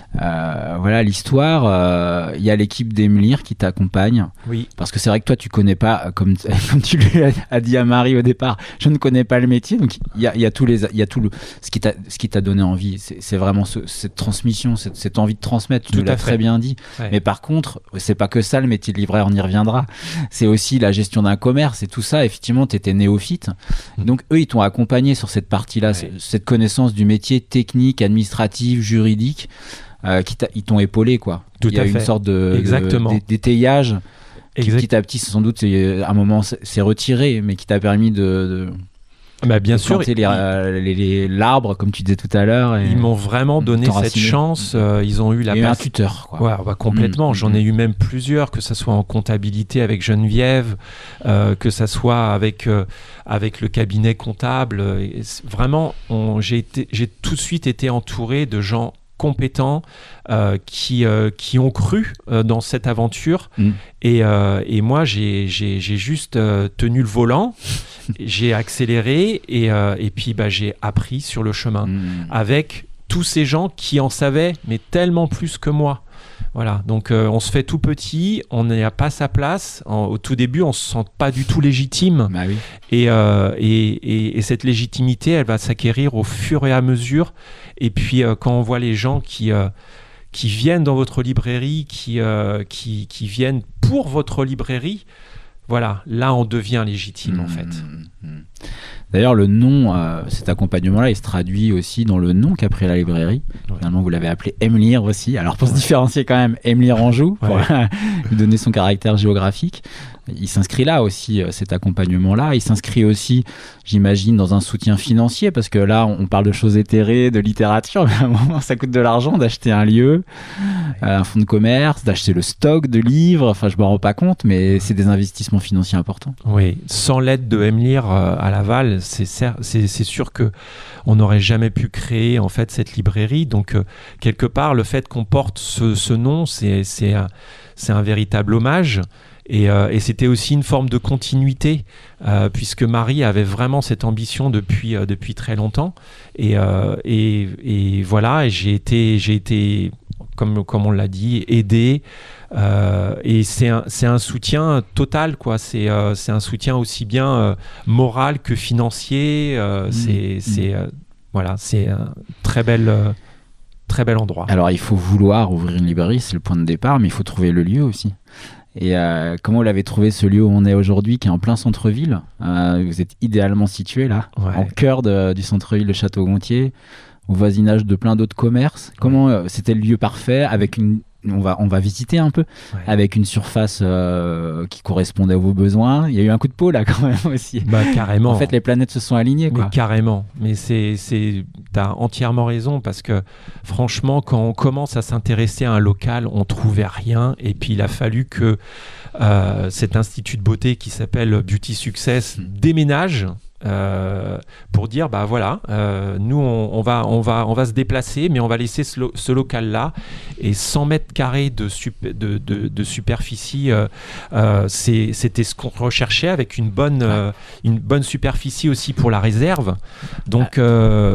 [SPEAKER 4] euh, voilà, l'histoire, il euh, y a l'équipe d'Emlir qui t'accompagne.
[SPEAKER 2] Oui.
[SPEAKER 4] Parce que c'est vrai que toi tu connais pas, comme, comme tu l'as dit à Marie au départ, je ne connais pas le métier, donc il y a, y a tous les, il y a tout le, ce qui t'a, ce qui t'a donné envie, c'est, c'est vraiment ce, cette transmission, cette, cette envie de transmettre. Tu nous l'as très bien dit. Ouais. Mais par contre, c'est pas que ça le métier de libraire, on y reviendra. C'est aussi la gestion d'un commerce et tout ça. Effectivement, tu étais néophyte, mmh. donc eux ils t'ont accompagné sur cette partie-là, ouais. cette connaissance du métier technique, administratif, juridique, euh, qui t'a, ils t'ont épaulé quoi.
[SPEAKER 2] Tout
[SPEAKER 4] il y a
[SPEAKER 2] à
[SPEAKER 4] une
[SPEAKER 2] fait.
[SPEAKER 4] sorte de,
[SPEAKER 2] Exactement.
[SPEAKER 4] de, d'étayage. Qui,
[SPEAKER 2] exact.
[SPEAKER 4] Petit à petit, sans doute, c'est, à un moment, c'est retiré, mais qui t'a permis de, de,
[SPEAKER 2] bah bien
[SPEAKER 4] de
[SPEAKER 2] sûr,
[SPEAKER 4] planter les, euh, les, les, l'arbre, comme tu disais tout à l'heure. Et
[SPEAKER 2] ils m'ont vraiment donné cette chance. Euh, ils ont eu la.
[SPEAKER 4] Il y a eu un tuteur, quoi.
[SPEAKER 2] Ouais, bah, complètement. Mmh, J'en mmh. ai eu même plusieurs, que ça soit en comptabilité avec Geneviève, euh, que ça soit avec euh, avec le cabinet comptable. Et vraiment, on, j'ai été, j'ai tout de suite été entouré de gens compétents euh, qui, euh, qui ont cru euh, dans cette aventure mmh. et, euh, et moi j'ai, j'ai, j'ai juste euh, tenu le volant, j'ai accéléré et, euh, et puis bah, j'ai appris sur le chemin mmh. avec tous ces gens qui en savaient mais tellement plus que moi. Voilà, donc euh, on se fait tout petit, on n'a pas sa place. En, au tout début, on se sent pas du tout légitime.
[SPEAKER 4] Bah oui.
[SPEAKER 2] et, euh, et, et, et cette légitimité, elle va s'acquérir au fur et à mesure. Et puis, euh, quand on voit les gens qui, euh, qui viennent dans votre librairie, qui, euh, qui, qui viennent pour votre librairie, voilà, là, on devient légitime, mmh, en fait.
[SPEAKER 4] Mmh. D'ailleurs, le nom, euh, cet accompagnement-là, il se traduit aussi dans le nom qu'a pris la librairie. Ouais. Finalement, vous l'avez appelé Emlir aussi. Alors, pour ouais. se différencier quand même, Emlir Anjou, pour ouais. lui donner son caractère géographique. Il s'inscrit là aussi, euh, cet accompagnement-là. Il s'inscrit aussi, j'imagine, dans un soutien financier, parce que là, on parle de choses éthérées, de littérature, mais à un moment, ça coûte de l'argent d'acheter un lieu, euh, un fonds de commerce, d'acheter le stock de livres. Enfin, je ne me rends pas compte, mais c'est des investissements financiers importants.
[SPEAKER 2] Oui, sans l'aide de Emlir euh, à Laval, c'est, c'est, c'est sûr qu'on n'aurait jamais pu créer en fait cette librairie. Donc, euh, quelque part, le fait qu'on porte ce, ce nom, c'est, c'est, un, c'est un véritable hommage. Et, euh, et c'était aussi une forme de continuité, euh, puisque Marie avait vraiment cette ambition depuis, euh, depuis très longtemps. Et, euh, et, et voilà, et j'ai été, j'ai été comme, comme on l'a dit, aidé. Euh, et c'est un, c'est un soutien total, quoi. C'est, euh, c'est un soutien aussi bien euh, moral que financier. Euh, mmh. C'est, c'est, euh, voilà, c'est un très bel, euh, très bel endroit.
[SPEAKER 4] Alors, il faut vouloir ouvrir une librairie, c'est le point de départ, mais il faut trouver le lieu aussi. Et euh, comment vous l'avez trouvé, ce lieu où on est aujourd'hui, qui est en plein centre-ville? euh, Vous êtes idéalement situé là, ouais. en cœur de, du centre-ville de Château-Gontier, au voisinage de plein d'autres commerces. Comment euh, c'était le lieu parfait, avec une... On va, on va visiter un peu, ouais. avec une surface euh, qui correspondait à vos besoins. Il y a eu un coup de peau là quand même aussi.
[SPEAKER 2] Bah, carrément.
[SPEAKER 4] En fait, les planètes se sont alignées, quoi.
[SPEAKER 2] Mais carrément. Mais c'est, c'est, t'as entièrement raison, parce que franchement, quand on commence à s'intéresser à un local, on trouvait rien. Et puis il a fallu que euh, cet institut de beauté qui s'appelle Beauty Success déménage. Euh, pour dire bah voilà euh, nous on, on va on va on va se déplacer, mais on va laisser ce, lo- ce local là, et cent mètres carrés de, sup- de, de, de superficie, euh, euh, c'est, c'était ce qu'on recherchait, avec une bonne euh, une bonne superficie aussi pour la réserve. Donc euh,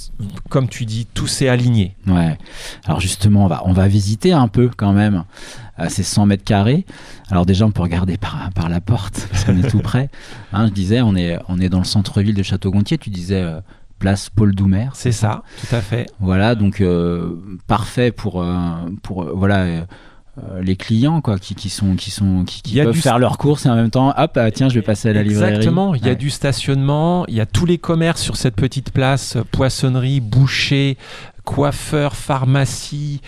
[SPEAKER 2] comme tu dis, tout s'est aligné.
[SPEAKER 4] Ouais. Alors justement, on va, on va visiter un peu quand même euh, ces cent mètres carrés. Alors déjà, on peut regarder par, par la porte, parce qu'on est tout près. Hein, je disais, on est, on est dans le centre-ville de Château-Gontier. Tu disais euh, place Paul Doumer.
[SPEAKER 2] C'est ça, tout à fait.
[SPEAKER 4] Voilà, donc euh, parfait pour, euh, pour euh, voilà... Euh, Euh, les clients quoi, qui, qui, sont, qui, sont, qui, qui peuvent faire st- leurs courses, et en même temps, hop, ah, tiens, je vais passer à la librairie.
[SPEAKER 2] Exactement, il y a
[SPEAKER 4] ouais.
[SPEAKER 2] du stationnement, il y a tous les commerces sur cette petite place, poissonnerie, boucher, coiffeur, pharmacie,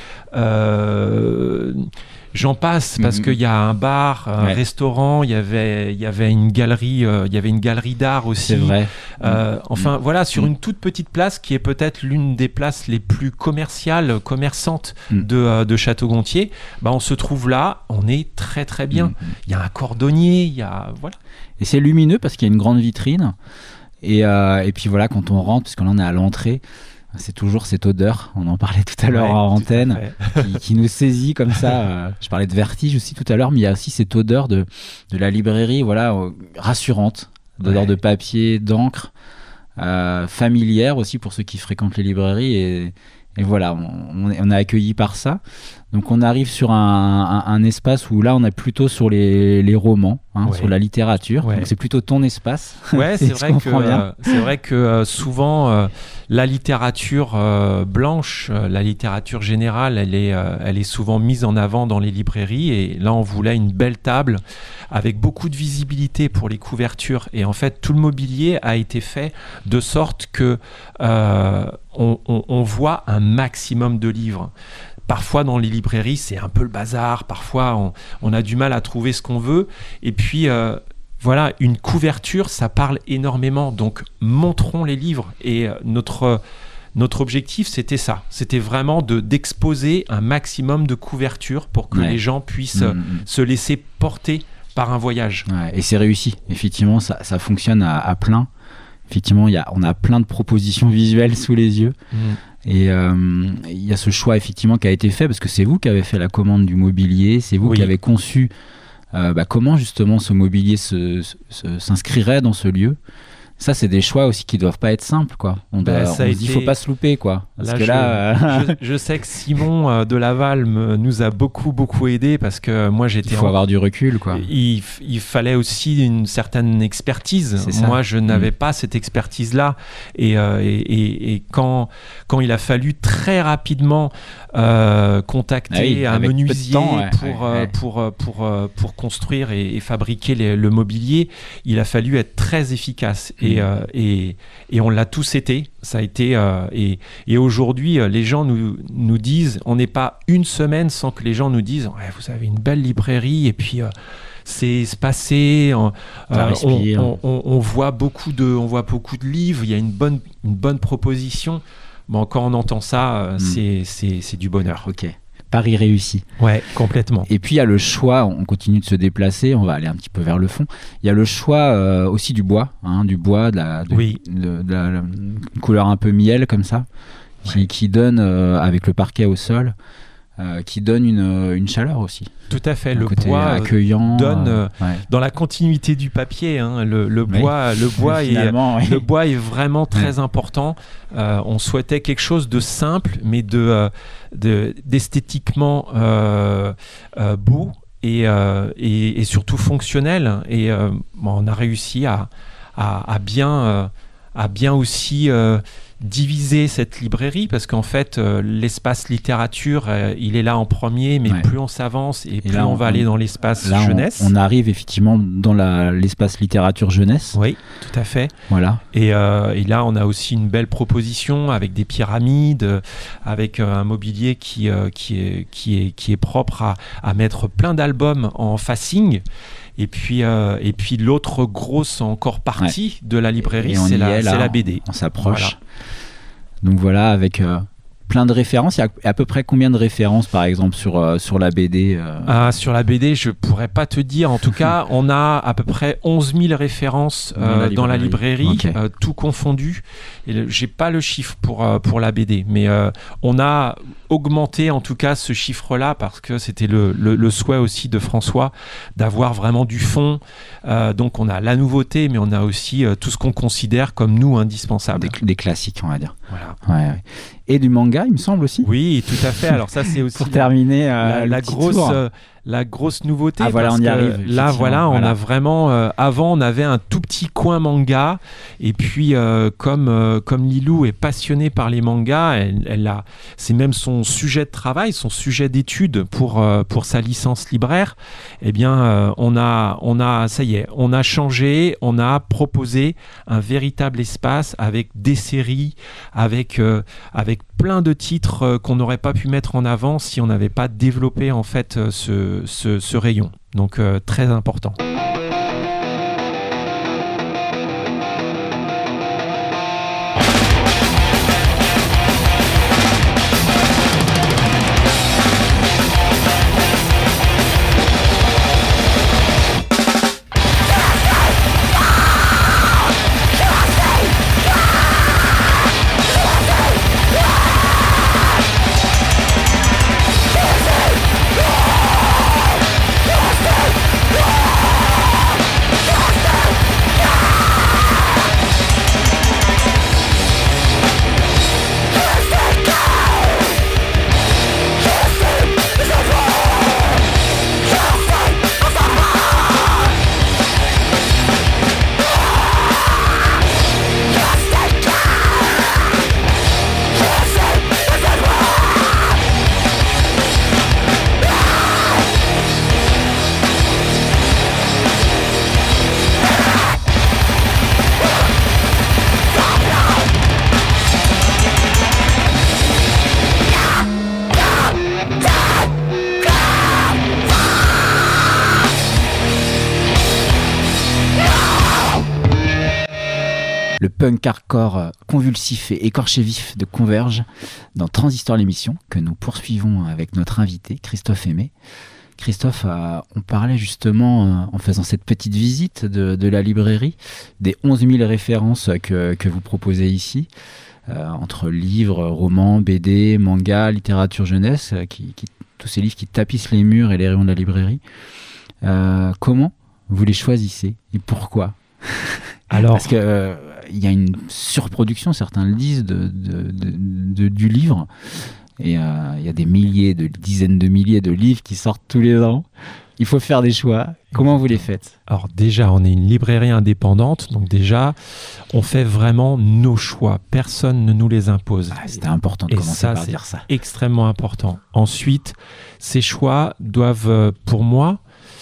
[SPEAKER 2] euh, j'en passe, parce mmh. qu'il y a un bar, un ouais. restaurant, il y avait, il y avait une galerie, euh, il y avait une galerie d'art aussi.
[SPEAKER 4] C'est vrai.
[SPEAKER 2] Euh, mmh. Enfin, mmh. voilà, sur
[SPEAKER 4] mmh.
[SPEAKER 2] une toute petite place qui est peut-être l'une des places les plus commerciales, commerçantes mmh. de, euh, de Château-Gontier, bah, on se trouve là, on est très très bien. Mmh. Il y a un cordonnier, il y a... Voilà.
[SPEAKER 4] Et c'est lumineux parce qu'il y a une grande vitrine. Et, euh, et puis voilà, quand on rentre, parce que là on est à l'entrée, c'est toujours cette odeur, on en parlait tout à l'heure ouais, en antenne, qui, qui nous saisit comme ça. Euh, je parlais de vertige aussi tout à l'heure, mais il y a aussi cette odeur de, de la librairie, voilà, euh, rassurante, d'odeur ouais. de papier, d'encre, euh, familière aussi pour ceux qui fréquentent les librairies. Et, et voilà, on, on est accueillis par ça. Donc on arrive sur un, un, un espace où là on est plutôt sur les, les romans, hein, ouais. sur la littérature. Ouais. Donc c'est plutôt ton espace.
[SPEAKER 2] Ouais, c'est, vrai que, euh, c'est vrai que euh, souvent euh, la littérature euh, blanche, euh, la littérature générale, elle est, euh, elle est souvent mise en avant dans les librairies. Et là on voulait une belle table avec beaucoup de visibilité pour les couvertures. Et en fait tout le mobilier a été fait de sorte que euh, on, on, on voit un maximum de livres. Parfois, dans les librairies, c'est un peu le bazar. Parfois, on, on a du mal à trouver ce qu'on veut. Et puis, euh, voilà, une couverture, ça parle énormément. Donc, montrons les livres. Et euh, notre, notre objectif, c'était ça. C'était vraiment de, d'exposer un maximum de couvertures pour que ouais. les gens puissent mmh. euh, se laisser porter par un voyage.
[SPEAKER 4] Ouais, et c'est réussi. Effectivement, ça, ça fonctionne à, à plein. Effectivement, y a, on a plein de propositions visuelles sous les yeux. Mmh. Et il euh, y a ce choix effectivement qui a été fait parce que c'est vous qui avez fait la commande du mobilier, c'est vous oui. qui avez conçu euh, bah, comment justement ce mobilier se, se, s'inscrirait dans ce lieu. Ça, c'est des choix aussi qui doivent pas être simples, quoi. On, doit, bah, on été... se dit, faut pas se louper, quoi. Parce
[SPEAKER 2] là,
[SPEAKER 4] que
[SPEAKER 2] je,
[SPEAKER 4] là,
[SPEAKER 2] je, je sais que Simon euh, de Laval me, nous a beaucoup, beaucoup aidé parce que moi, j'étais.
[SPEAKER 4] Il faut en... avoir du recul, quoi.
[SPEAKER 2] Il, il fallait aussi une certaine expertise. Moi, je n'avais mmh. pas cette expertise-là, et, euh, et, et, et quand quand il a fallu très rapidement euh, contacter ah oui, un menuisier temps, ouais, pour, ouais, euh, ouais. pour pour pour euh, pour construire et, et fabriquer les, le mobilier, il a fallu être très efficace. Mmh. Et, euh, et, et on l'a tous été, ça a été euh, et, et aujourd'hui euh, les gens nous, nous disent, on n'est pas une semaine sans que les gens nous disent ouais, vous avez une belle librairie et puis euh, c'est espacé, on, euh, on, on, on, on voit beaucoup de, on voit beaucoup de livres, il y a une bonne, une bonne proposition. Bon, quand on entend ça, euh, mmh. c'est, c'est, c'est du bonheur.
[SPEAKER 4] Ok. Paris réussi.
[SPEAKER 2] Ouais, complètement.
[SPEAKER 4] Et puis il y a le choix, on continue de se déplacer, on va aller un petit peu vers le fond. Il y a le choix euh, aussi du bois, hein, du bois, de la, de,
[SPEAKER 2] oui.
[SPEAKER 4] de, de la, une couleur un peu miel comme ça, qui, ouais. qui donne, euh, avec le parquet au sol, euh, qui donne une, une chaleur aussi.
[SPEAKER 2] Tout à fait,
[SPEAKER 4] un
[SPEAKER 2] le
[SPEAKER 4] côté
[SPEAKER 2] bois
[SPEAKER 4] accueillant,
[SPEAKER 2] donne,
[SPEAKER 4] euh, ouais.
[SPEAKER 2] dans la continuité du papier, hein, le, le, oui. bois, le, bois est,
[SPEAKER 4] oui.
[SPEAKER 2] le bois est vraiment très ouais. important. Euh, on souhaitait quelque chose de simple, mais de, euh, de, d'esthétiquement euh, euh, beau et, euh, et, et surtout fonctionnel. Et euh, bon, on a réussi à, à, à, bien, euh, à bien aussi... Euh, diviser cette librairie parce qu'en fait euh, l'espace littérature euh, il est là en premier mais ouais. plus on s'avance et, et plus là, on, on va aller dans l'espace
[SPEAKER 4] là,
[SPEAKER 2] jeunesse.
[SPEAKER 4] On, on arrive effectivement dans la, l'espace littérature jeunesse.
[SPEAKER 2] Oui, tout à fait.
[SPEAKER 4] Voilà.
[SPEAKER 2] Et, euh, et là on a aussi une belle proposition avec des pyramides, avec euh, un mobilier qui, euh, qui, est, qui, est, qui est propre à, à mettre plein d'albums en facing. Et puis, euh, et puis l'autre grosse encore partie ouais. de la librairie, c'est la, est, là, c'est la B D.
[SPEAKER 4] On s'approche. Voilà. Donc voilà, avec euh, plein de références. Il y a à peu près combien de références, par exemple, sur, euh, sur la B D euh...
[SPEAKER 2] ah, Sur la B D, je ne pourrais pas te dire. En tout cas, on a à peu près onze mille références euh, dans la librairie, dans la librairie okay. euh, tout confondu. Je n'ai pas le chiffre pour, euh, pour la B D, mais euh, on a augmenté en tout cas ce chiffre-là parce que c'était le, le, le souhait aussi de François d'avoir vraiment du fond. Euh, donc on a la nouveauté, mais on a aussi euh, tout ce qu'on considère comme nous indispensable.
[SPEAKER 4] Des, des classiques, on va dire.
[SPEAKER 2] Voilà.
[SPEAKER 4] Ouais, ouais. Et du manga, il me semble aussi.
[SPEAKER 2] Oui, tout à fait. Alors ça, c'est aussi
[SPEAKER 4] pour terminer euh,
[SPEAKER 2] la, la grosse, euh, la grosse nouveauté.
[SPEAKER 4] Ah voilà,
[SPEAKER 2] parce
[SPEAKER 4] on y
[SPEAKER 2] que
[SPEAKER 4] arrive.
[SPEAKER 2] Là, voilà, on
[SPEAKER 4] voilà.
[SPEAKER 2] a vraiment. Euh, avant, on avait un tout petit coin manga, et puis euh, comme euh, comme Lilou est passionnée par les mangas, elle, elle a, c'est même son sujet de travail, son sujet d'étude pour euh, pour sa licence libraire. Eh bien, euh, on a on a ça y est, on a changé, on a proposé un véritable espace avec des séries, avec euh, avec plein de titres euh, qu'on n'aurait pas pu mettre en avant si on n'avait pas développé en fait euh, ce, ce, ce rayon. Donc euh, très important.
[SPEAKER 4] Le punk hardcore convulsif et écorché vif de Converge dans Transistor l'émission que nous poursuivons avec notre invité Christophe Aimé. Christophe, euh, on parlait justement euh, en faisant cette petite visite de, de la librairie des onze mille références que, que vous proposez ici euh, entre livres, romans, B D, mangas, littérature jeunesse, euh, qui, qui, tous ces livres qui tapissent les murs et les rayons de la librairie. Euh, comment vous les choisissez et pourquoi ?
[SPEAKER 2] Alors,
[SPEAKER 4] Parce qu'il euh, y a une surproduction, certains le disent, de, de, de, de, du livre. Et il euh, y a des milliers, de dizaines de milliers de livres qui sortent tous les ans. Il faut faire des choix. Comment vous les faites ?
[SPEAKER 2] Alors déjà, on est une librairie indépendante, donc déjà, on fait vraiment nos choix. Personne ne nous les impose.
[SPEAKER 4] Ah, c'était important de
[SPEAKER 2] Et
[SPEAKER 4] commencer
[SPEAKER 2] ça,
[SPEAKER 4] par
[SPEAKER 2] c'est
[SPEAKER 4] dire ça.
[SPEAKER 2] Extrêmement important. Ensuite, ces choix doivent, pour moi,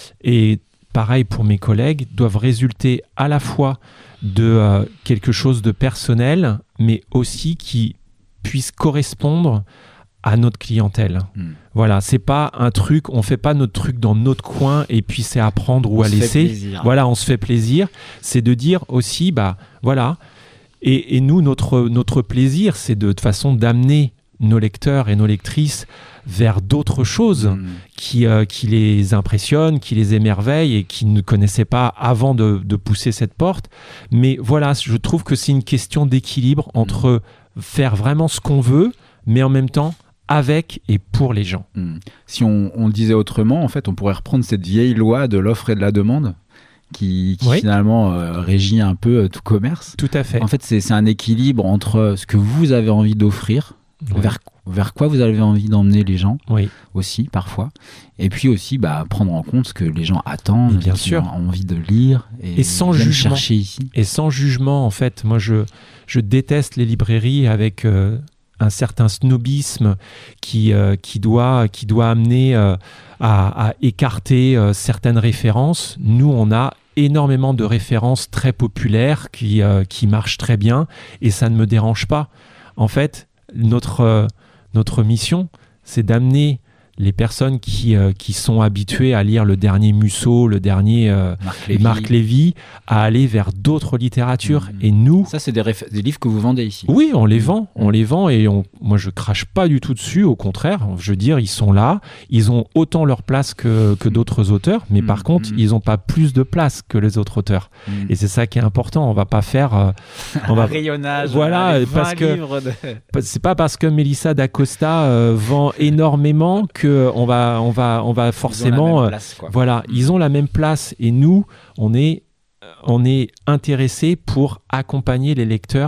[SPEAKER 2] et pareil pour mes collègues, doivent résulter à la fois de euh, quelque chose de personnel, mais aussi qui puisse correspondre à notre clientèle.
[SPEAKER 4] Hmm.
[SPEAKER 2] Voilà, c'est pas un truc, on fait pas notre truc dans notre coin et puis c'est à prendre ou
[SPEAKER 4] On
[SPEAKER 2] à
[SPEAKER 4] se fait
[SPEAKER 2] laisser.
[SPEAKER 4] plaisir.
[SPEAKER 2] Voilà, on se fait plaisir. C'est de dire aussi, bah voilà. Et, et nous, notre, notre plaisir, c'est de, de façon d'amener nos lecteurs et nos lectrices vers d'autres choses
[SPEAKER 4] Hmm.
[SPEAKER 2] qui, euh, qui les impressionnent, qui les émerveillent et qui ne connaissaient pas avant de, de pousser cette porte. Mais voilà, je trouve que c'est une question d'équilibre entre faire vraiment ce qu'on veut, mais en même temps avec et pour les gens.
[SPEAKER 4] Hmm. Si on, on le disait autrement, en fait, on pourrait reprendre cette vieille loi de l'offre et de la demande qui, qui
[SPEAKER 2] Oui.
[SPEAKER 4] finalement euh, régit un peu euh, tout commerce.
[SPEAKER 2] Tout à fait.
[SPEAKER 4] En fait, c'est, c'est un équilibre entre ce que vous avez envie d'offrir,
[SPEAKER 2] Oui.
[SPEAKER 4] vers, vers quoi vous avez envie d'emmener les gens
[SPEAKER 2] Oui.
[SPEAKER 4] aussi, parfois, et puis aussi bah, prendre en compte ce que les gens attendent,
[SPEAKER 2] Et bien
[SPEAKER 4] qui
[SPEAKER 2] sûr.
[SPEAKER 4] ont envie de lire et,
[SPEAKER 2] Et sans
[SPEAKER 4] viennent
[SPEAKER 2] jugement.
[SPEAKER 4] chercher ici.
[SPEAKER 2] Et sans jugement, en fait, moi, je, je déteste les librairies avec euh, un certain snobisme qui, euh, qui, doit, qui doit amener euh, à, à écarter euh, certaines références. Nous, on a énormément de références très populaires qui, euh, qui marchent très bien et ça ne me dérange pas. En fait, notre, euh, notre mission, c'est d'amener les personnes qui, euh, qui sont habituées à lire le dernier Musso, le dernier euh,
[SPEAKER 4] Marc Lévy.
[SPEAKER 2] Marc Lévy, à aller vers d'autres littératures.
[SPEAKER 4] Mhm.
[SPEAKER 2] Et nous,
[SPEAKER 4] Ça, c'est des, réf- des livres que vous vendez ici.
[SPEAKER 2] oui, on les vend, on les vend et on, moi je crache pas du tout dessus, au contraire, je veux dire, ils sont là, ils ont autant leur place que, que d'autres auteurs, mais par
[SPEAKER 4] Mhm.
[SPEAKER 2] contre, ils n'ont pas plus de place que les autres auteurs.
[SPEAKER 4] Mm.
[SPEAKER 2] Et c'est ça qui est important, on va pas faire... euh, on va,
[SPEAKER 4] Un rayonnage.
[SPEAKER 2] Voilà,
[SPEAKER 4] avec
[SPEAKER 2] parce
[SPEAKER 4] vingt
[SPEAKER 2] que-
[SPEAKER 4] livres de-
[SPEAKER 2] c'est pas parce que Mélissa d'Acosta euh, vend énormément que on va, on va, on va
[SPEAKER 4] Ils ont la
[SPEAKER 2] forcément...
[SPEAKER 4] même
[SPEAKER 2] euh,
[SPEAKER 4] place, quoi.
[SPEAKER 2] Voilà, ils ont la même place et nous, on est, on est intéressés pour accompagner les lecteurs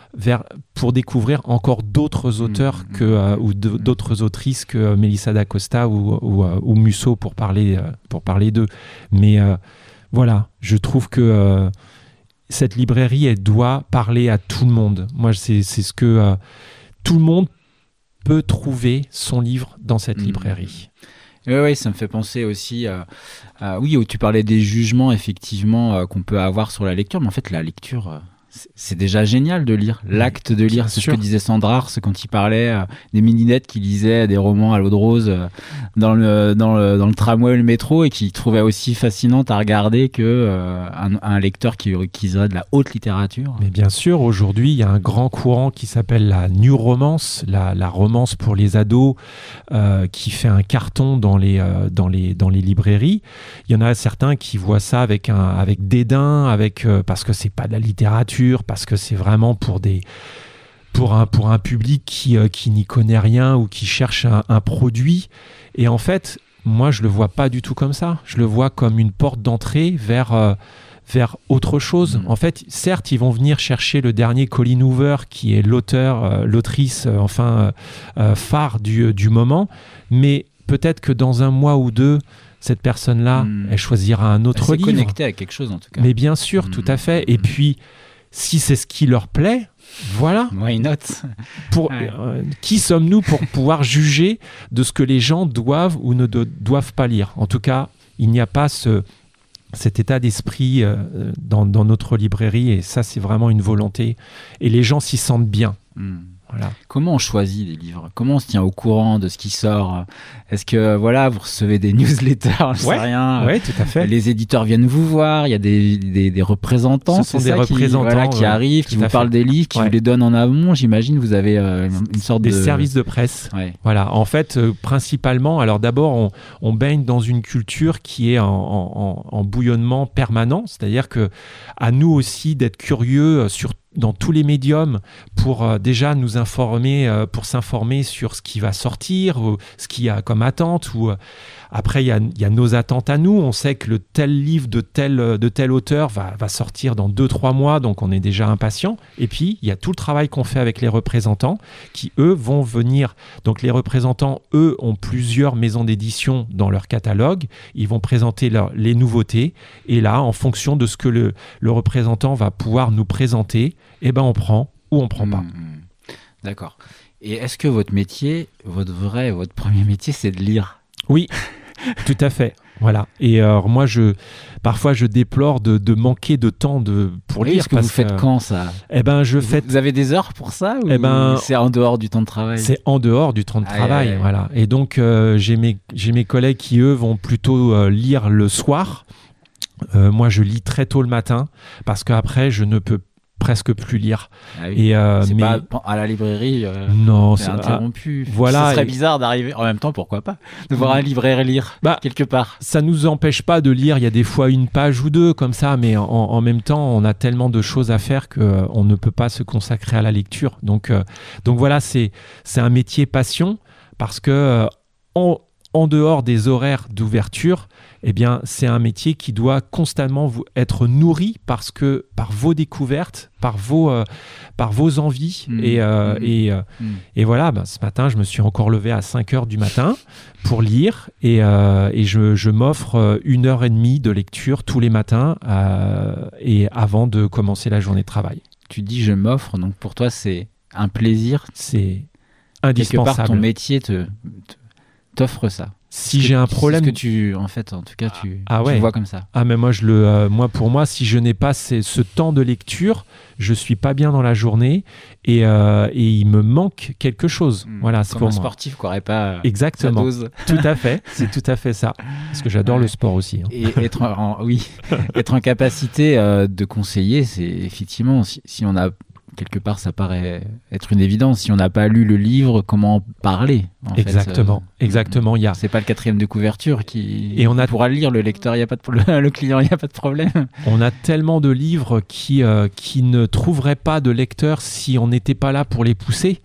[SPEAKER 2] vers, pour découvrir encore d'autres auteurs
[SPEAKER 4] Mmh.
[SPEAKER 2] que, euh, ou de, d'autres autrices que Melissa d'Acosta ou, ou, euh, ou Musso pour parler, euh, pour parler d'eux. Mais euh, voilà, je trouve que euh, cette librairie, elle doit parler à tout le monde. Moi, c'est, c'est ce que euh, tout le monde peut trouver son livre dans cette
[SPEAKER 4] Mmh.
[SPEAKER 2] librairie.
[SPEAKER 4] Oui, oui, ça me fait penser aussi à, à- oui, où tu parlais des jugements effectivement euh, qu'on peut avoir sur la lecture, mais en fait la lecture, euh, c'est, c'est déjà génial de lire, l'acte de lire,
[SPEAKER 2] Bien
[SPEAKER 4] c'est
[SPEAKER 2] sûr.
[SPEAKER 4] ce que disait Sandra Ars quand il parlait euh, des mininettes qui lisaient des romans à l'eau de rose euh, dans, le, dans, le, dans le tramway ou le métro et qui trouvaient aussi fascinante à regarder que euh, un, un lecteur qui, qui liserait de la haute littérature.
[SPEAKER 2] Mais bien sûr, aujourd'hui, il y a un grand courant qui s'appelle la New Romance, la, la romance pour les ados, euh, qui fait un carton dans les, euh, dans, les, dans les librairies. Il y en a certains qui voient ça avec, un, avec dédain, avec, euh, parce que c'est pas de la littérature, parce que c'est vraiment pour des... Pour un, pour un public qui, euh, qui n'y connaît rien ou qui cherche un, un produit. Et en fait, moi, je le vois pas du tout comme ça. Je le vois comme une porte d'entrée vers, euh, vers autre chose.
[SPEAKER 4] Mmh.
[SPEAKER 2] En fait, certes, ils vont venir chercher le dernier Colleen Hoover, qui est l'auteur, euh, l'autrice, euh, enfin, euh, euh, phare du, du moment. Mais peut-être que dans un mois ou deux, cette personne-là,
[SPEAKER 4] Mmh.
[SPEAKER 2] elle choisira un autre
[SPEAKER 4] C'est
[SPEAKER 2] livre.
[SPEAKER 4] connecté à quelque chose en tout cas.
[SPEAKER 2] Mais bien sûr, tout à fait. Et
[SPEAKER 4] Mmh.
[SPEAKER 2] puis, si c'est ce qui leur plaît, voilà.
[SPEAKER 4] Why not?
[SPEAKER 2] Pour,
[SPEAKER 4] Ouais.
[SPEAKER 2] euh, qui sommes-nous pour pouvoir juger de ce que les gens doivent ou ne do- doivent pas lire? En tout cas, il n'y a pas ce, cet état d'esprit euh, dans, dans notre librairie, et ça, c'est vraiment une volonté. Et les gens s'y sentent bien.
[SPEAKER 4] Mmh.
[SPEAKER 2] Voilà.
[SPEAKER 4] Comment on choisit des livres? Comment on se tient au courant de ce qui sort? Est-ce que voilà, vous recevez des newsletters? Je
[SPEAKER 2] Ouais,
[SPEAKER 4] sais rien.
[SPEAKER 2] Oui, tout à fait.
[SPEAKER 4] Les éditeurs viennent vous voir. Il y a des, des, des représentants,
[SPEAKER 2] Ce sont
[SPEAKER 4] c'est
[SPEAKER 2] des
[SPEAKER 4] ça, qui,
[SPEAKER 2] représentants,
[SPEAKER 4] voilà, qui
[SPEAKER 2] ouais,
[SPEAKER 4] arrivent, qui
[SPEAKER 2] tout à
[SPEAKER 4] vous parlent
[SPEAKER 2] fait.
[SPEAKER 4] des livres, qui
[SPEAKER 2] Ouais.
[SPEAKER 4] vous les donnent en amont. J'imagine vous avez euh, une sorte
[SPEAKER 2] Des
[SPEAKER 4] de
[SPEAKER 2] services de presse.
[SPEAKER 4] Ouais.
[SPEAKER 2] Voilà, en fait, euh, principalement, alors d'abord, on, on baigne dans une culture qui est en, en- en bouillonnement permanent, c'est-à-dire que à nous aussi d'être curieux euh, sur dans tous les médiums pour euh, déjà nous informer, euh, pour s'informer sur ce qui va sortir, ou ce qu'il y a comme attente. Ou, euh, après, il y a, il y a nos attentes à nous. On sait que le tel livre de tel, de tel auteur va, va sortir dans deux trois mois, donc on est déjà impatient. Et puis, il y a tout le travail qu'on fait avec les représentants qui, eux, vont venir. Donc, les représentants, eux, ont plusieurs maisons d'édition dans leur catalogue. Ils vont présenter leur, les nouveautés. Et là, en fonction de ce que le, le représentant va pouvoir nous présenter, eh ben, on prend ou on prend pas.
[SPEAKER 4] Mmh. D'accord. Et est-ce que votre métier, votre vrai, votre premier métier, c'est de lire?
[SPEAKER 2] Oui, tout à fait. Voilà. Et alors, moi, je, parfois, je déplore de, de manquer de temps de, pour
[SPEAKER 4] Oui,
[SPEAKER 2] lire.
[SPEAKER 4] est-ce que
[SPEAKER 2] parce
[SPEAKER 4] vous faites
[SPEAKER 2] que,
[SPEAKER 4] quand ça?
[SPEAKER 2] Eh ben, je
[SPEAKER 4] vous,
[SPEAKER 2] fais.
[SPEAKER 4] vous avez des heures pour ça ou
[SPEAKER 2] Eh ben,
[SPEAKER 4] c'est en dehors du temps de travail?
[SPEAKER 2] C'est en dehors du temps de
[SPEAKER 4] Aïe,
[SPEAKER 2] travail,
[SPEAKER 4] aïe, aïe.
[SPEAKER 2] voilà. Et donc euh, j'ai mes j'ai mes collègues qui eux vont plutôt euh, lire le soir. Euh, moi, je lis très tôt le matin parce qu'après je ne peux presque plus lire.
[SPEAKER 4] Ah oui.
[SPEAKER 2] Et euh,
[SPEAKER 4] C'est
[SPEAKER 2] mais
[SPEAKER 4] pas à la librairie. euh,
[SPEAKER 2] non,
[SPEAKER 4] C'est
[SPEAKER 2] c'est-
[SPEAKER 4] interrompu.
[SPEAKER 2] voilà,
[SPEAKER 4] Ce serait
[SPEAKER 2] et-
[SPEAKER 4] bizarre d'arriver en même temps, pourquoi pas, de voir un libraire lire
[SPEAKER 2] Bah,
[SPEAKER 4] quelque part.
[SPEAKER 2] ça nous empêche pas de lire. Il y a des fois une page ou deux comme ça, mais en, en même temps, on a tellement de choses à faire que euh, on ne peut pas se consacrer à la lecture. Donc, euh, donc voilà, c'est c'est un métier passion parce que euh, en, en dehors des horaires d'ouverture, eh bien, c'est un métier qui doit constamment vous être nourri parce que par vos découvertes, par vos euh, par vos envies
[SPEAKER 4] Mmh.
[SPEAKER 2] et euh,
[SPEAKER 4] Mmh.
[SPEAKER 2] et euh,
[SPEAKER 4] Mm.
[SPEAKER 2] Et voilà, ben, ce matin, je me suis encore levé à cinq heures du matin pour lire et, euh, et je, je m'offre euh, une heure et demie de lecture tous les matins euh, et avant de commencer la journée de travail.
[SPEAKER 4] Tu dis je m'offre, donc pour toi c'est un plaisir.
[SPEAKER 2] C'est
[SPEAKER 4] Quelque part,
[SPEAKER 2] indispensable.
[SPEAKER 4] ton métier te, te- t'offre ça.
[SPEAKER 2] Si
[SPEAKER 4] Est-ce
[SPEAKER 2] j'ai
[SPEAKER 4] que-
[SPEAKER 2] un
[SPEAKER 4] c'est
[SPEAKER 2] problème,
[SPEAKER 4] ce que tu, en fait, en tout cas, tu,
[SPEAKER 2] Ah
[SPEAKER 4] tu
[SPEAKER 2] ouais.
[SPEAKER 4] le vois comme ça.
[SPEAKER 2] ah mais moi je le, euh, moi pour moi, si je n'ai pas ces- ce temps de lecture, je suis pas bien dans la journée et, euh, et il me manque quelque chose. Voilà, c'est
[SPEAKER 4] Comme
[SPEAKER 2] pour
[SPEAKER 4] un
[SPEAKER 2] moi.
[SPEAKER 4] sportif qui n'aurait pas sa
[SPEAKER 2] Exactement.
[SPEAKER 4] dose.
[SPEAKER 2] Tout à fait, c'est tout à fait ça. Parce que j'adore
[SPEAKER 4] Ouais.
[SPEAKER 2] le sport aussi. hein.
[SPEAKER 4] Et être en, en- oui, être en capacité euh, de conseiller, c'est effectivement, si, si on a quelque part, ça paraît être une évidence. Si on n'a pas lu le livre, comment en parler en fait,
[SPEAKER 2] Exactement,
[SPEAKER 4] euh,
[SPEAKER 2] exactement. Il y a
[SPEAKER 4] C'est pas le quatrième de couverture qui
[SPEAKER 2] Et on a-
[SPEAKER 4] pourra le lire, le lecteur, il y a pas de pro- le client, il n'y a pas de problème.
[SPEAKER 2] On a tellement de livres qui, euh, qui ne trouveraient pas de lecteurs si on n'était pas là pour les pousser.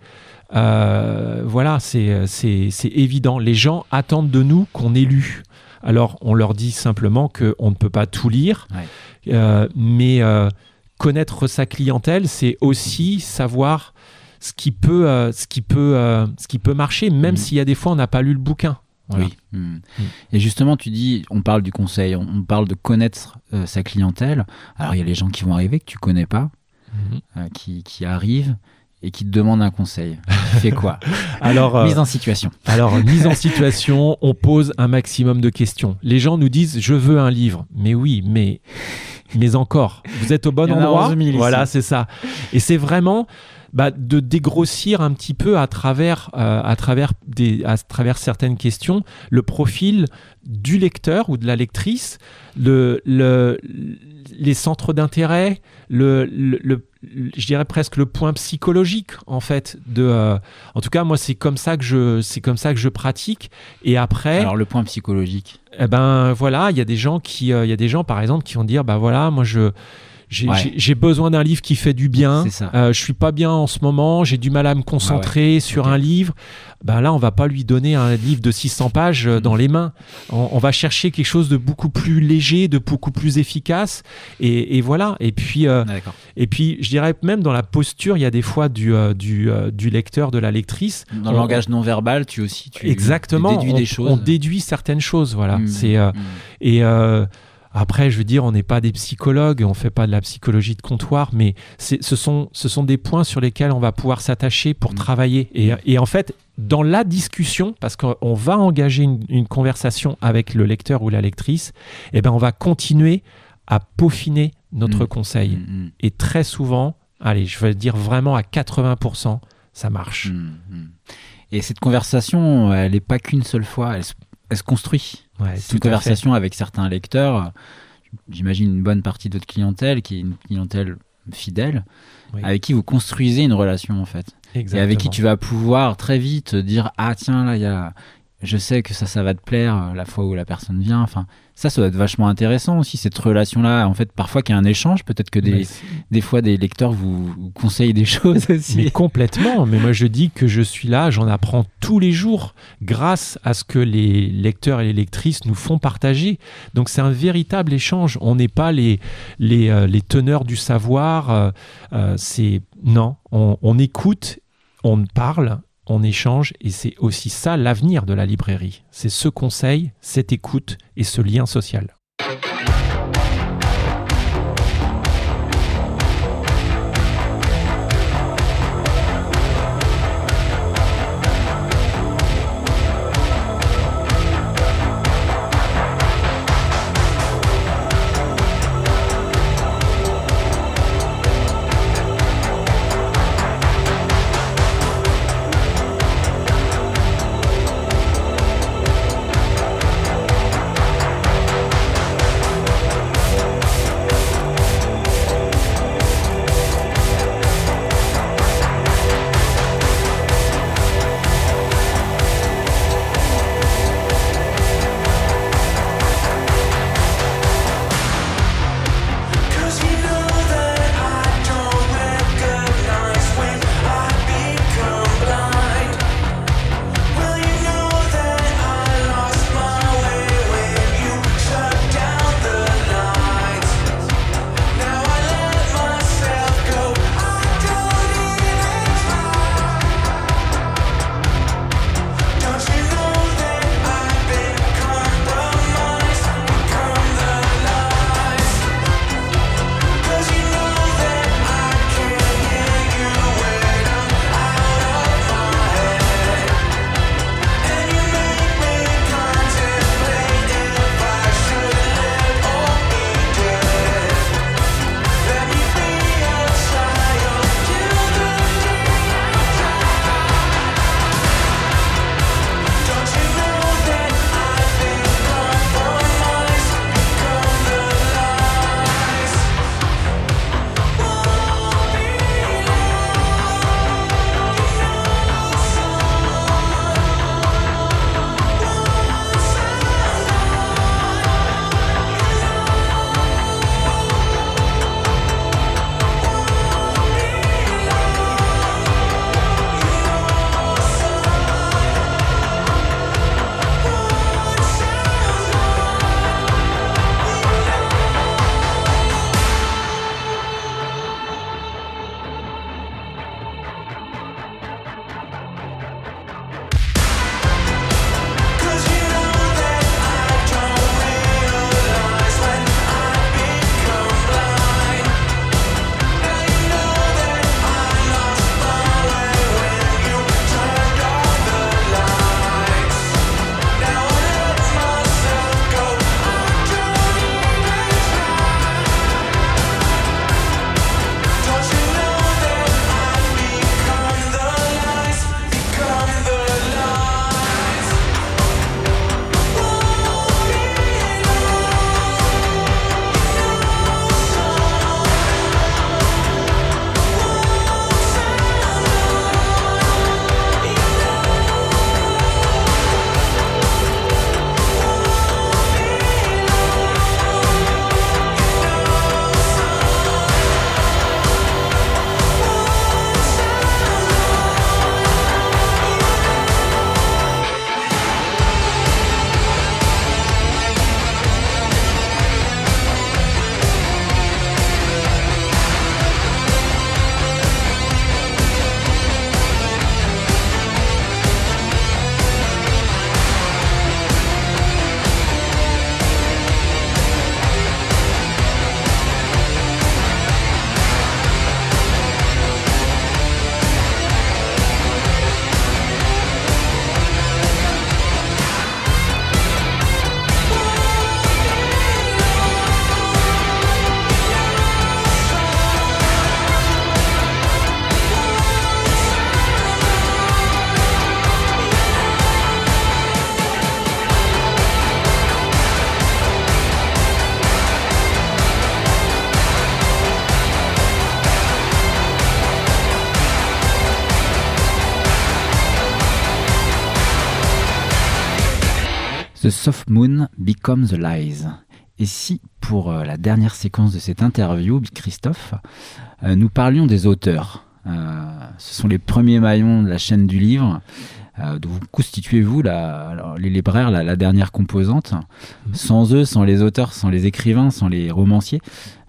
[SPEAKER 2] Euh, voilà, c'est, c'est, c'est évident. Les gens attendent de nous qu'on ait lu. Alors, on leur dit simplement qu'on ne peut pas tout lire,
[SPEAKER 4] Ouais.
[SPEAKER 2] euh, mais euh, connaître sa clientèle, c'est aussi savoir ce qui peut, euh, ce qui peut, euh, ce qui peut marcher, même mmh. s'il y a des fois on n'a pas lu le bouquin. Voilà.
[SPEAKER 4] Oui. Mmh. Mmh. Et justement, tu dis, on parle du conseil, on, on parle de connaître euh, sa clientèle. Alors, il y a les gens qui vont arriver que tu connais pas, mmh. euh, qui, qui arrivent et qui te demandent un conseil. Tu fais quoi?
[SPEAKER 2] Alors,
[SPEAKER 4] mise
[SPEAKER 2] euh,
[SPEAKER 4] en situation.
[SPEAKER 2] Alors, mise en situation, on pose un maximum de questions. Les gens nous disent, je veux un livre. Mais oui, mais, mais encore, vous êtes au bon endroit. Voilà, c'est ça. Et c'est vraiment... Bah, de dégrossir un petit peu à travers, euh, à, travers des, à travers certaines questions le profil du lecteur ou de la lectrice, le, le, les centres d'intérêt, le, le, le, je dirais presque le point psychologique en fait. De, euh, en tout cas, moi, c'est comme ça que je, c'est comme ça que je pratique. Et après,
[SPEAKER 4] alors le point psychologique.
[SPEAKER 2] Eh ben voilà, il y a des gens qui, euh, il y a des gens par exemple qui vont dire, bah voilà, moi je J'ai, ouais. j'ai, j'ai besoin d'un livre qui fait du bien. Euh, je suis pas bien en ce moment. J'ai du mal à me concentrer ah ouais. sur okay. un livre. Ben là, on va pas lui donner un livre de six cents pages mmh. dans les mains. On, on va chercher quelque chose de beaucoup plus léger, de beaucoup plus efficace. Et, et voilà. Et puis, euh, ah, et puis, je dirais même dans la posture, il y a des fois du, euh, du, euh, du lecteur, de la lectrice.
[SPEAKER 4] Dans on, le langage non verbal, tu aussi, tu,
[SPEAKER 2] exactement,
[SPEAKER 4] tu déduis
[SPEAKER 2] on,
[SPEAKER 4] des choses.
[SPEAKER 2] On déduit certaines choses. Voilà.
[SPEAKER 4] Mmh.
[SPEAKER 2] C'est euh, mmh. et euh, après, je veux dire, on n'est pas des psychologues, on ne fait pas de la psychologie de comptoir, mais c'est, ce, sont, ce sont des points sur lesquels on va pouvoir s'attacher pour mmh. travailler. Et, et en fait, dans la discussion, parce qu'on va engager une, une conversation avec le lecteur ou la lectrice, eh ben, on va continuer à peaufiner notre mmh. conseil. Mmh. Et très souvent, allez, je vais dire vraiment à quatre-vingts pour cent, ça marche.
[SPEAKER 4] Mmh. Et cette conversation, elle n'est pas qu'une seule fois, elle se Elle se construit.
[SPEAKER 2] Ouais,
[SPEAKER 4] c'est une conversation avec certains lecteurs. J'imagine une bonne partie de votre clientèle qui est une clientèle fidèle, oui. avec qui vous construisez une relation en fait.
[SPEAKER 2] Exactement.
[SPEAKER 4] Et avec qui tu vas pouvoir très vite dire ah tiens là il y a, je sais que ça ça va te plaire la fois où la personne vient. Enfin ça ça doit être vachement intéressant aussi cette relation là en fait parfois qu'il y a un échange peut-être que des des fois des lecteurs vous, vous conseillent des choses aussi.
[SPEAKER 2] Mais complètement. Mais moi je dis que je suis là, j'en apprends tous les jours grâce à ce que les lecteurs et les lectrices nous font partager. Donc c'est un véritable échange. On n'est pas les les euh, les teneurs du savoir. Euh, euh, c'est non, on, on écoute, on parle. On échange et c'est aussi ça l'avenir de la librairie. C'est ce conseil, cette écoute et ce lien social.
[SPEAKER 4] The Soft Moon Becomes the Lies. Et si, pour euh, la dernière séquence de cette interview, Christophe, euh, nous parlions des auteurs. Euh, ce sont les premiers maillons de la chaîne du livre. Euh, dont vous constituez-vous, la, alors, les libraires, la, la dernière composante. Mmh. Sans eux, sans les auteurs, sans les écrivains, sans les romanciers,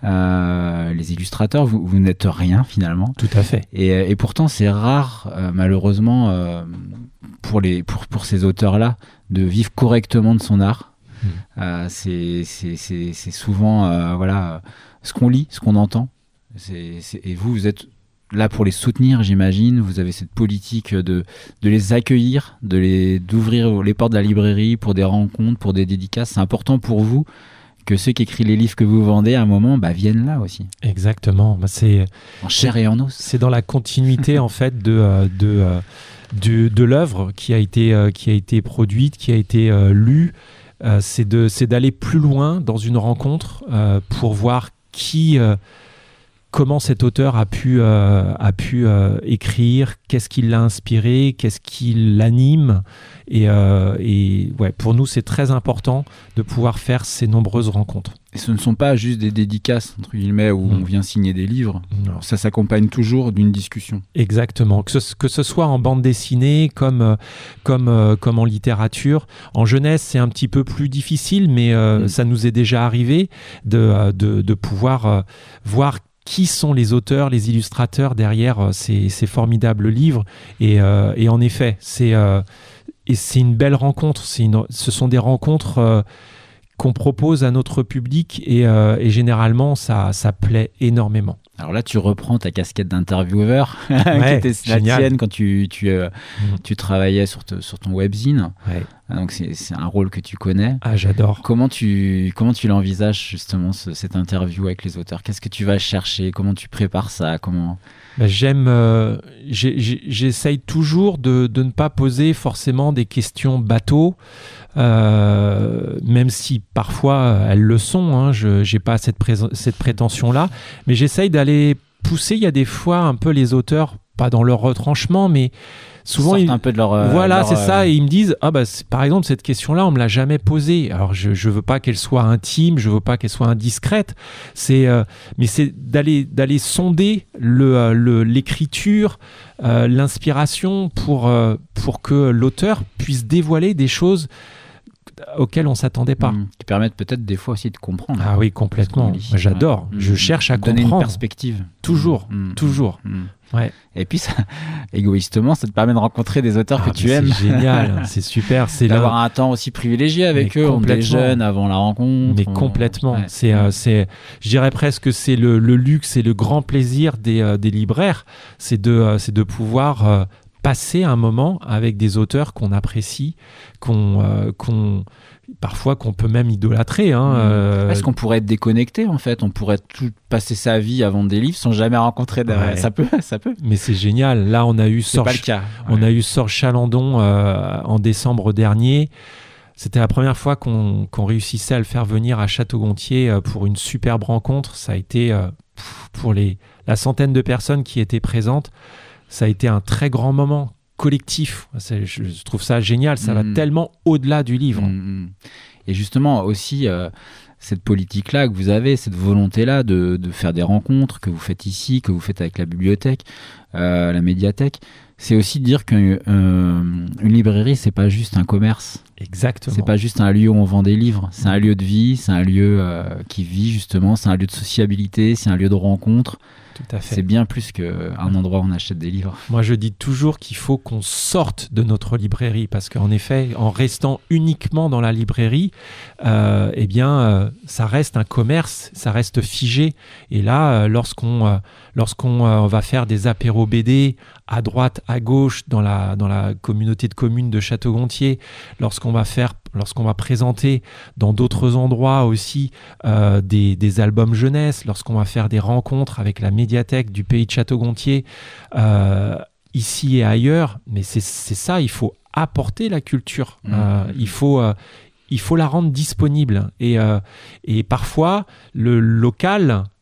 [SPEAKER 4] euh, les illustrateurs, vous, vous n'êtes rien finalement.
[SPEAKER 2] Tout à fait.
[SPEAKER 4] Et, et pourtant, c'est rare, euh, malheureusement, euh, pour, les, pour, pour ces auteurs-là, de vivre correctement de son art. Mmh. Euh, c'est, c'est, c'est, c'est souvent euh, voilà, ce qu'on lit, ce qu'on entend. C'est, c'est, et vous, vous êtes là pour les soutenir, j'imagine. Vous avez cette politique de, de les accueillir, de les, d'ouvrir les portes de la librairie pour des rencontres, pour des dédicaces. C'est important pour vous que ceux qui écrivent les livres que vous vendez à un moment bah, viennent là aussi.
[SPEAKER 2] Exactement. Bah, c'est,
[SPEAKER 4] en chair et en os.
[SPEAKER 2] C'est dans la continuité en fait de, euh, de, euh, de, de l'œuvre qui a été, euh, qui a été produite, qui a été euh, lue. Euh, c'est, de, c'est d'aller plus loin dans une rencontre euh, pour voir qui... Euh, comment cet auteur a pu, euh, a pu euh, écrire, qu'est-ce qui l'a inspiré, qu'est-ce qui l'anime. Et, euh, et ouais, pour nous, c'est très important de pouvoir faire ces nombreuses rencontres.
[SPEAKER 4] Et ce ne sont pas juste des dédicaces, entre guillemets, où mmh. on vient signer des livres. Non. Ça s'accompagne toujours d'une discussion.
[SPEAKER 2] Exactement. Que ce, que ce soit en bande dessinée, comme, comme, euh, comme en littérature. En jeunesse, c'est un petit peu plus difficile, mais euh, mmh. ça nous est déjà arrivé de, de, de pouvoir euh, voir qui sont les auteurs, les illustrateurs derrière euh, ces, ces formidables livres. Et, euh, et en effet, c'est, euh, et c'est une belle rencontre. C'est une, ce sont des rencontres euh, qu'on propose à notre public et, euh, et généralement, ça, ça plaît énormément.
[SPEAKER 4] Alors là, tu reprends ta casquette d'intervieweur ouais, qui était la tienne quand tu, tu, euh, mmh. tu travaillais sur, te, sur ton webzine. Ouais. Donc c'est, c'est un rôle que tu connais.
[SPEAKER 2] Ah, j'adore.
[SPEAKER 4] Comment tu, comment tu l'envisages justement, ce, cette interview avec les auteurs ? Qu'est-ce que tu vas chercher ? Comment tu prépares ça ? Comment...
[SPEAKER 2] Bah, j'aime, euh, j'ai, j'ai, j'essaye toujours de, de ne pas poser forcément des questions bateaux, euh, même si parfois elles le sont, hein, je n'ai pas cette, pré- cette prétention-là, mais j'essaye d'aller pousser, il y a des fois un peu les auteurs, pas dans leur retranchement, mais souvent
[SPEAKER 4] ils
[SPEAKER 2] ils,
[SPEAKER 4] un peu de leur euh,
[SPEAKER 2] voilà
[SPEAKER 4] leur,
[SPEAKER 2] c'est
[SPEAKER 4] euh...
[SPEAKER 2] ça et ils me disent ah bah par exemple cette question-là on me l'a jamais posée. Alors je je veux pas qu'elle soit intime, je veux pas qu'elle soit indiscrète, c'est euh, mais c'est d'aller d'aller sonder le, euh, le l'écriture, euh, l'inspiration pour euh, pour que l'auteur puisse dévoiler des choses auxquelles on s'attendait pas.
[SPEAKER 4] Mmh, qui permettent peut-être des fois aussi de comprendre.
[SPEAKER 2] Ah oui, complètement. Moi, j'adore. Mmh. Je cherche à
[SPEAKER 4] donner
[SPEAKER 2] comprendre.
[SPEAKER 4] Une perspective.
[SPEAKER 2] Toujours, mmh. toujours.
[SPEAKER 4] Mmh.
[SPEAKER 2] Ouais.
[SPEAKER 4] Et puis, ça, égoïstement, ça te permet de rencontrer des auteurs
[SPEAKER 2] ah,
[SPEAKER 4] que tu aimes.
[SPEAKER 2] C'est génial, c'est super. C'est
[SPEAKER 4] d'avoir
[SPEAKER 2] là...
[SPEAKER 4] un temps aussi privilégié avec mais eux. On est jeunes avant la rencontre.
[SPEAKER 2] Mais
[SPEAKER 4] on...
[SPEAKER 2] complètement.
[SPEAKER 4] Ouais.
[SPEAKER 2] C'est, euh, c'est, je dirais presque que c'est le, le luxe et le grand plaisir des, euh, des libraires, c'est de, euh, c'est de pouvoir euh, passer un moment avec des auteurs qu'on apprécie, qu'on, euh, qu'on parfois qu'on peut même idolâtrer. Hein, euh...
[SPEAKER 4] Est-ce qu'on pourrait être déconnecté en fait ? On pourrait tout passer sa vie à vendre des livres sans jamais rencontrer de... ouais. Ça peut, ça peut.
[SPEAKER 2] Mais c'est génial. Là, on a eu Sorge,
[SPEAKER 4] c'est pas le cas.
[SPEAKER 2] On
[SPEAKER 4] ouais.
[SPEAKER 2] a eu Sorge Chalandon euh, en décembre dernier. C'était la première fois qu'on, qu'on réussissait à le faire venir à Château-Gontier euh, pour une superbe rencontre. Ça a été euh, pour les la centaine de personnes qui étaient présentes. Ça a été un très grand moment collectif. C'est, je trouve ça génial. Ça mmh. va tellement au-delà du livre.
[SPEAKER 4] Mmh. Et justement, aussi, euh, cette politique-là que vous avez, cette volonté-là de, de faire des rencontres que vous faites ici, que vous faites avec la bibliothèque, euh, la médiathèque, c'est aussi de dire qu'une euh, librairie, c'est pas juste un commerce.
[SPEAKER 2] Exactement.
[SPEAKER 4] C'est pas juste un lieu où on vend des livres. C'est un lieu de vie, c'est un lieu euh, qui vit justement, c'est un lieu de sociabilité, c'est un lieu de rencontre.
[SPEAKER 2] Tout à fait.
[SPEAKER 4] C'est bien plus qu'un endroit où on achète des livres.
[SPEAKER 2] Moi, je dis toujours qu'il faut qu'on sorte de notre librairie parce qu'en effet, en restant uniquement dans la librairie, euh, eh bien, euh, ça reste un commerce, ça reste figé. Et là, euh, lorsqu'on, euh, lorsqu'on euh, va faire des apéros B D à droite, à gauche, dans la, dans la communauté de communes de Château-Gontier, lorsqu'on va faire lorsqu'on va présenter dans d'autres endroits aussi euh, des, des albums jeunesse, lorsqu'on va faire des rencontres avec la médiathèque du pays de Château-Gontier, euh, ici et ailleurs, mais c'est, c'est ça, il faut apporter la culture, mmh. euh, il faut... Euh, il faut la rendre disponible et, euh, et parfois le local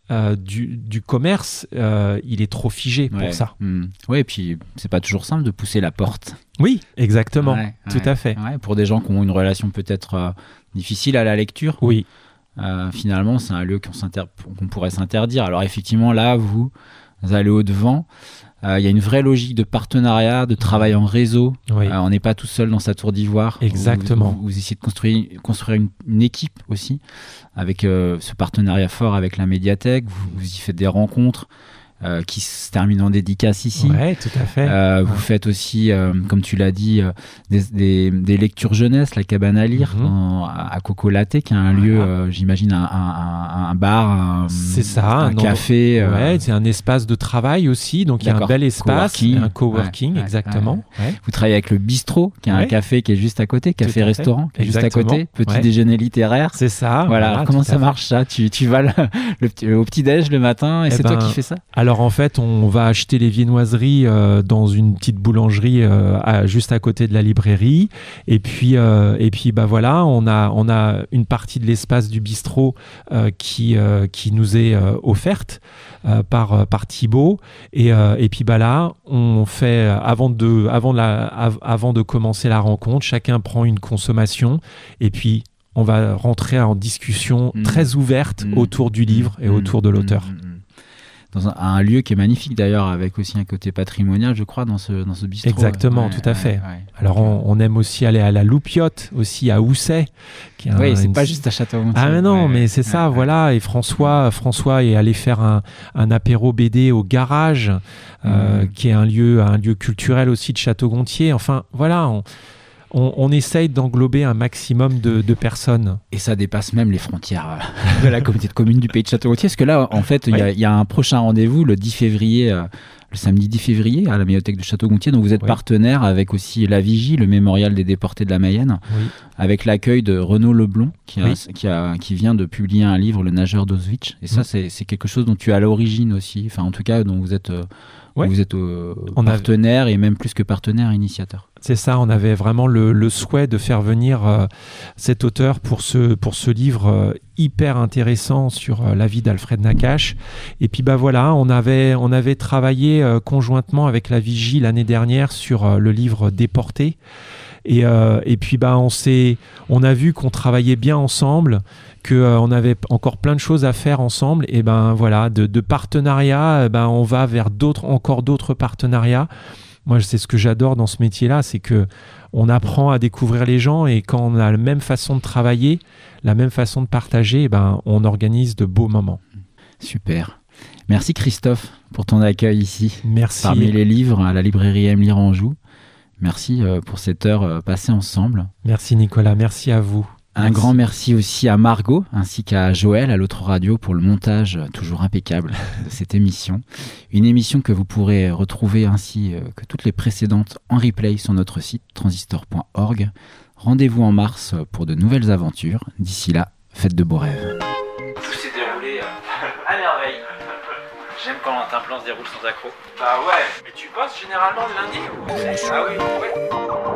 [SPEAKER 2] euh, du, du commerce, euh, il est trop figé pour
[SPEAKER 4] ouais.
[SPEAKER 2] ça.
[SPEAKER 4] Mmh. Oui, et puis c'est pas toujours simple de pousser la porte.
[SPEAKER 2] Oui, exactement,
[SPEAKER 4] ouais,
[SPEAKER 2] tout
[SPEAKER 4] ouais,
[SPEAKER 2] à fait.
[SPEAKER 4] Ouais, pour des gens qui ont une relation peut-être euh, difficile à la lecture,
[SPEAKER 2] oui.
[SPEAKER 4] euh, finalement, c'est un lieu qu'on, qu'on pourrait s'interdire. Alors effectivement, là, vous, vous allez au-devant. Il euh, y a une vraie logique de partenariat, de travail en réseau.
[SPEAKER 2] Oui.
[SPEAKER 4] Euh, on n'est pas tout seul dans sa tour d'ivoire.
[SPEAKER 2] Exactement.
[SPEAKER 4] Vous, vous, vous essayez de construire, construire une, une équipe aussi, avec euh, ce partenariat fort avec la médiathèque. Vous, vous y faites des rencontres euh, qui se terminent en dédicace ici.
[SPEAKER 2] Oui, tout à fait.
[SPEAKER 4] Euh,
[SPEAKER 2] ouais.
[SPEAKER 4] Vous faites aussi, euh, comme tu l'as dit, euh, des, des, des lectures jeunesse, la cabane à lire,
[SPEAKER 2] Mm-hmm.
[SPEAKER 4] dans, à Coco Latte, qui est un lieu, euh, j'imagine, un, un, un bar, un,
[SPEAKER 2] c'est ça,
[SPEAKER 4] un,
[SPEAKER 2] un
[SPEAKER 4] café.
[SPEAKER 2] endroit,
[SPEAKER 4] euh,
[SPEAKER 2] ouais, c'est un espace de travail aussi, donc il y a un bel espace,
[SPEAKER 4] coworking.
[SPEAKER 2] un coworking,
[SPEAKER 4] Ouais,
[SPEAKER 2] exactement.
[SPEAKER 4] ouais.
[SPEAKER 2] Ouais.
[SPEAKER 4] Vous travaillez avec le bistrot, qui est
[SPEAKER 2] ouais.
[SPEAKER 4] un café qui est juste à côté, café-restaurant, qui est juste à côté, petit
[SPEAKER 2] ouais.
[SPEAKER 4] déjeuner littéraire.
[SPEAKER 2] C'est ça.
[SPEAKER 4] Voilà,
[SPEAKER 2] voilà
[SPEAKER 4] alors comment ça
[SPEAKER 2] fait.
[SPEAKER 4] marche ça tu, tu vas le, le, au petit-déj le matin et
[SPEAKER 2] eh
[SPEAKER 4] c'est
[SPEAKER 2] ben,
[SPEAKER 4] toi qui fais ça?
[SPEAKER 2] Alors en fait, on va acheter les viennoiseries euh, dans une petite boulangerie euh, à, juste à côté de la librairie. Et puis, euh, et puis bah voilà, on a, on a une partie de l'espace du bistrot euh, qui, euh, qui nous est euh, offerte euh, par, par Thibaut. Et, euh, et puis bah là, on fait, avant de, avant, de la, av- avant de commencer la rencontre, chacun prend une consommation. Et puis, on va rentrer en discussion
[SPEAKER 4] mmh.
[SPEAKER 2] très ouverte mmh. autour du livre et mmh. autour de l'auteur.
[SPEAKER 4] Mmh. Dans un, un lieu qui est magnifique d'ailleurs, avec aussi un côté patrimonial, je crois, dans ce, dans ce bistrot.
[SPEAKER 2] Exactement,
[SPEAKER 4] ouais,
[SPEAKER 2] tout à
[SPEAKER 4] ouais,
[SPEAKER 2] fait.
[SPEAKER 4] Ouais.
[SPEAKER 2] Alors, on, on aime aussi aller à la Loupiote, aussi à Housset.
[SPEAKER 4] Qui oui,
[SPEAKER 2] un,
[SPEAKER 4] c'est
[SPEAKER 2] une...
[SPEAKER 4] pas juste à Château-Gontier.
[SPEAKER 2] Ah mais non,
[SPEAKER 4] ouais,
[SPEAKER 2] mais c'est ouais, ça, ouais. voilà. Et François, François est allé faire un, un apéro B D au Garage, euh, mmh. qui est un lieu, un lieu culturel aussi de Château-Gontier. Enfin, voilà, on... On, on essaye d'englober un maximum de, de personnes.
[SPEAKER 4] Et ça dépasse même les frontières de la communauté de communes du pays de Château-Gontier. Parce que là, en fait, il ouais. y, y a un prochain rendez-vous le dix février, euh, le samedi dix février, à la médiathèque de Château-Gontier. Donc vous êtes ouais. partenaire avec aussi La Vigie, le mémorial des déportés de la Mayenne, oui. avec l'accueil de Renaud Leblond, qui, a, oui. qui, a, qui vient de publier un livre, Le Nageur d'Auschwitz. Et ça, oui. c'est, c'est quelque chose dont tu es à l'origine aussi. Enfin, en tout cas, dont vous êtes... Euh, Ouais. Vous êtes euh, partenaire a... et même plus que partenaire, initiateur.
[SPEAKER 2] C'est ça, on avait vraiment le, le souhait de faire venir euh, cet auteur pour ce, pour ce livre euh, hyper intéressant sur euh, la vie d'Alfred Nakache. Et puis bah voilà, on avait, on avait travaillé euh, conjointement avec La Vigie l'année dernière sur euh, le livre Déporté. Et, euh, et puis bah on s'est, on a vu qu'on travaillait bien ensemble, qu'on euh, avait encore plein de choses à faire ensemble. Et ben voilà, de, de partenariat, ben on va vers d'autres, encore d'autres partenariats. Moi, c'est ce que j'adore dans ce métier-là, c'est que on apprend à découvrir les gens et quand on a la même façon de travailler, la même façon de partager, ben on organise de beaux moments.
[SPEAKER 4] Super. Merci Christophe pour ton accueil ici.
[SPEAKER 2] Merci.
[SPEAKER 4] Parmi les livres à la librairie M. Lire Anjou. Merci pour cette heure passée ensemble.
[SPEAKER 2] Merci Nicolas, merci à vous.
[SPEAKER 4] Un merci. Grand merci aussi à Margot ainsi qu'à Joël à l'autre radio pour le montage toujours impeccable de cette émission. Une émission que vous pourrez retrouver ainsi que toutes les précédentes en replay sur notre site transistor point org. Rendez-vous en mars pour de nouvelles aventures. D'ici là, faites de beaux rêves.
[SPEAKER 1] Tout s'est déroulé à merveille. J'aime quand un plan se déroule sans accroc.
[SPEAKER 3] Bah ouais, mais tu bosses généralement le lundi ou... Ah oui, ouais.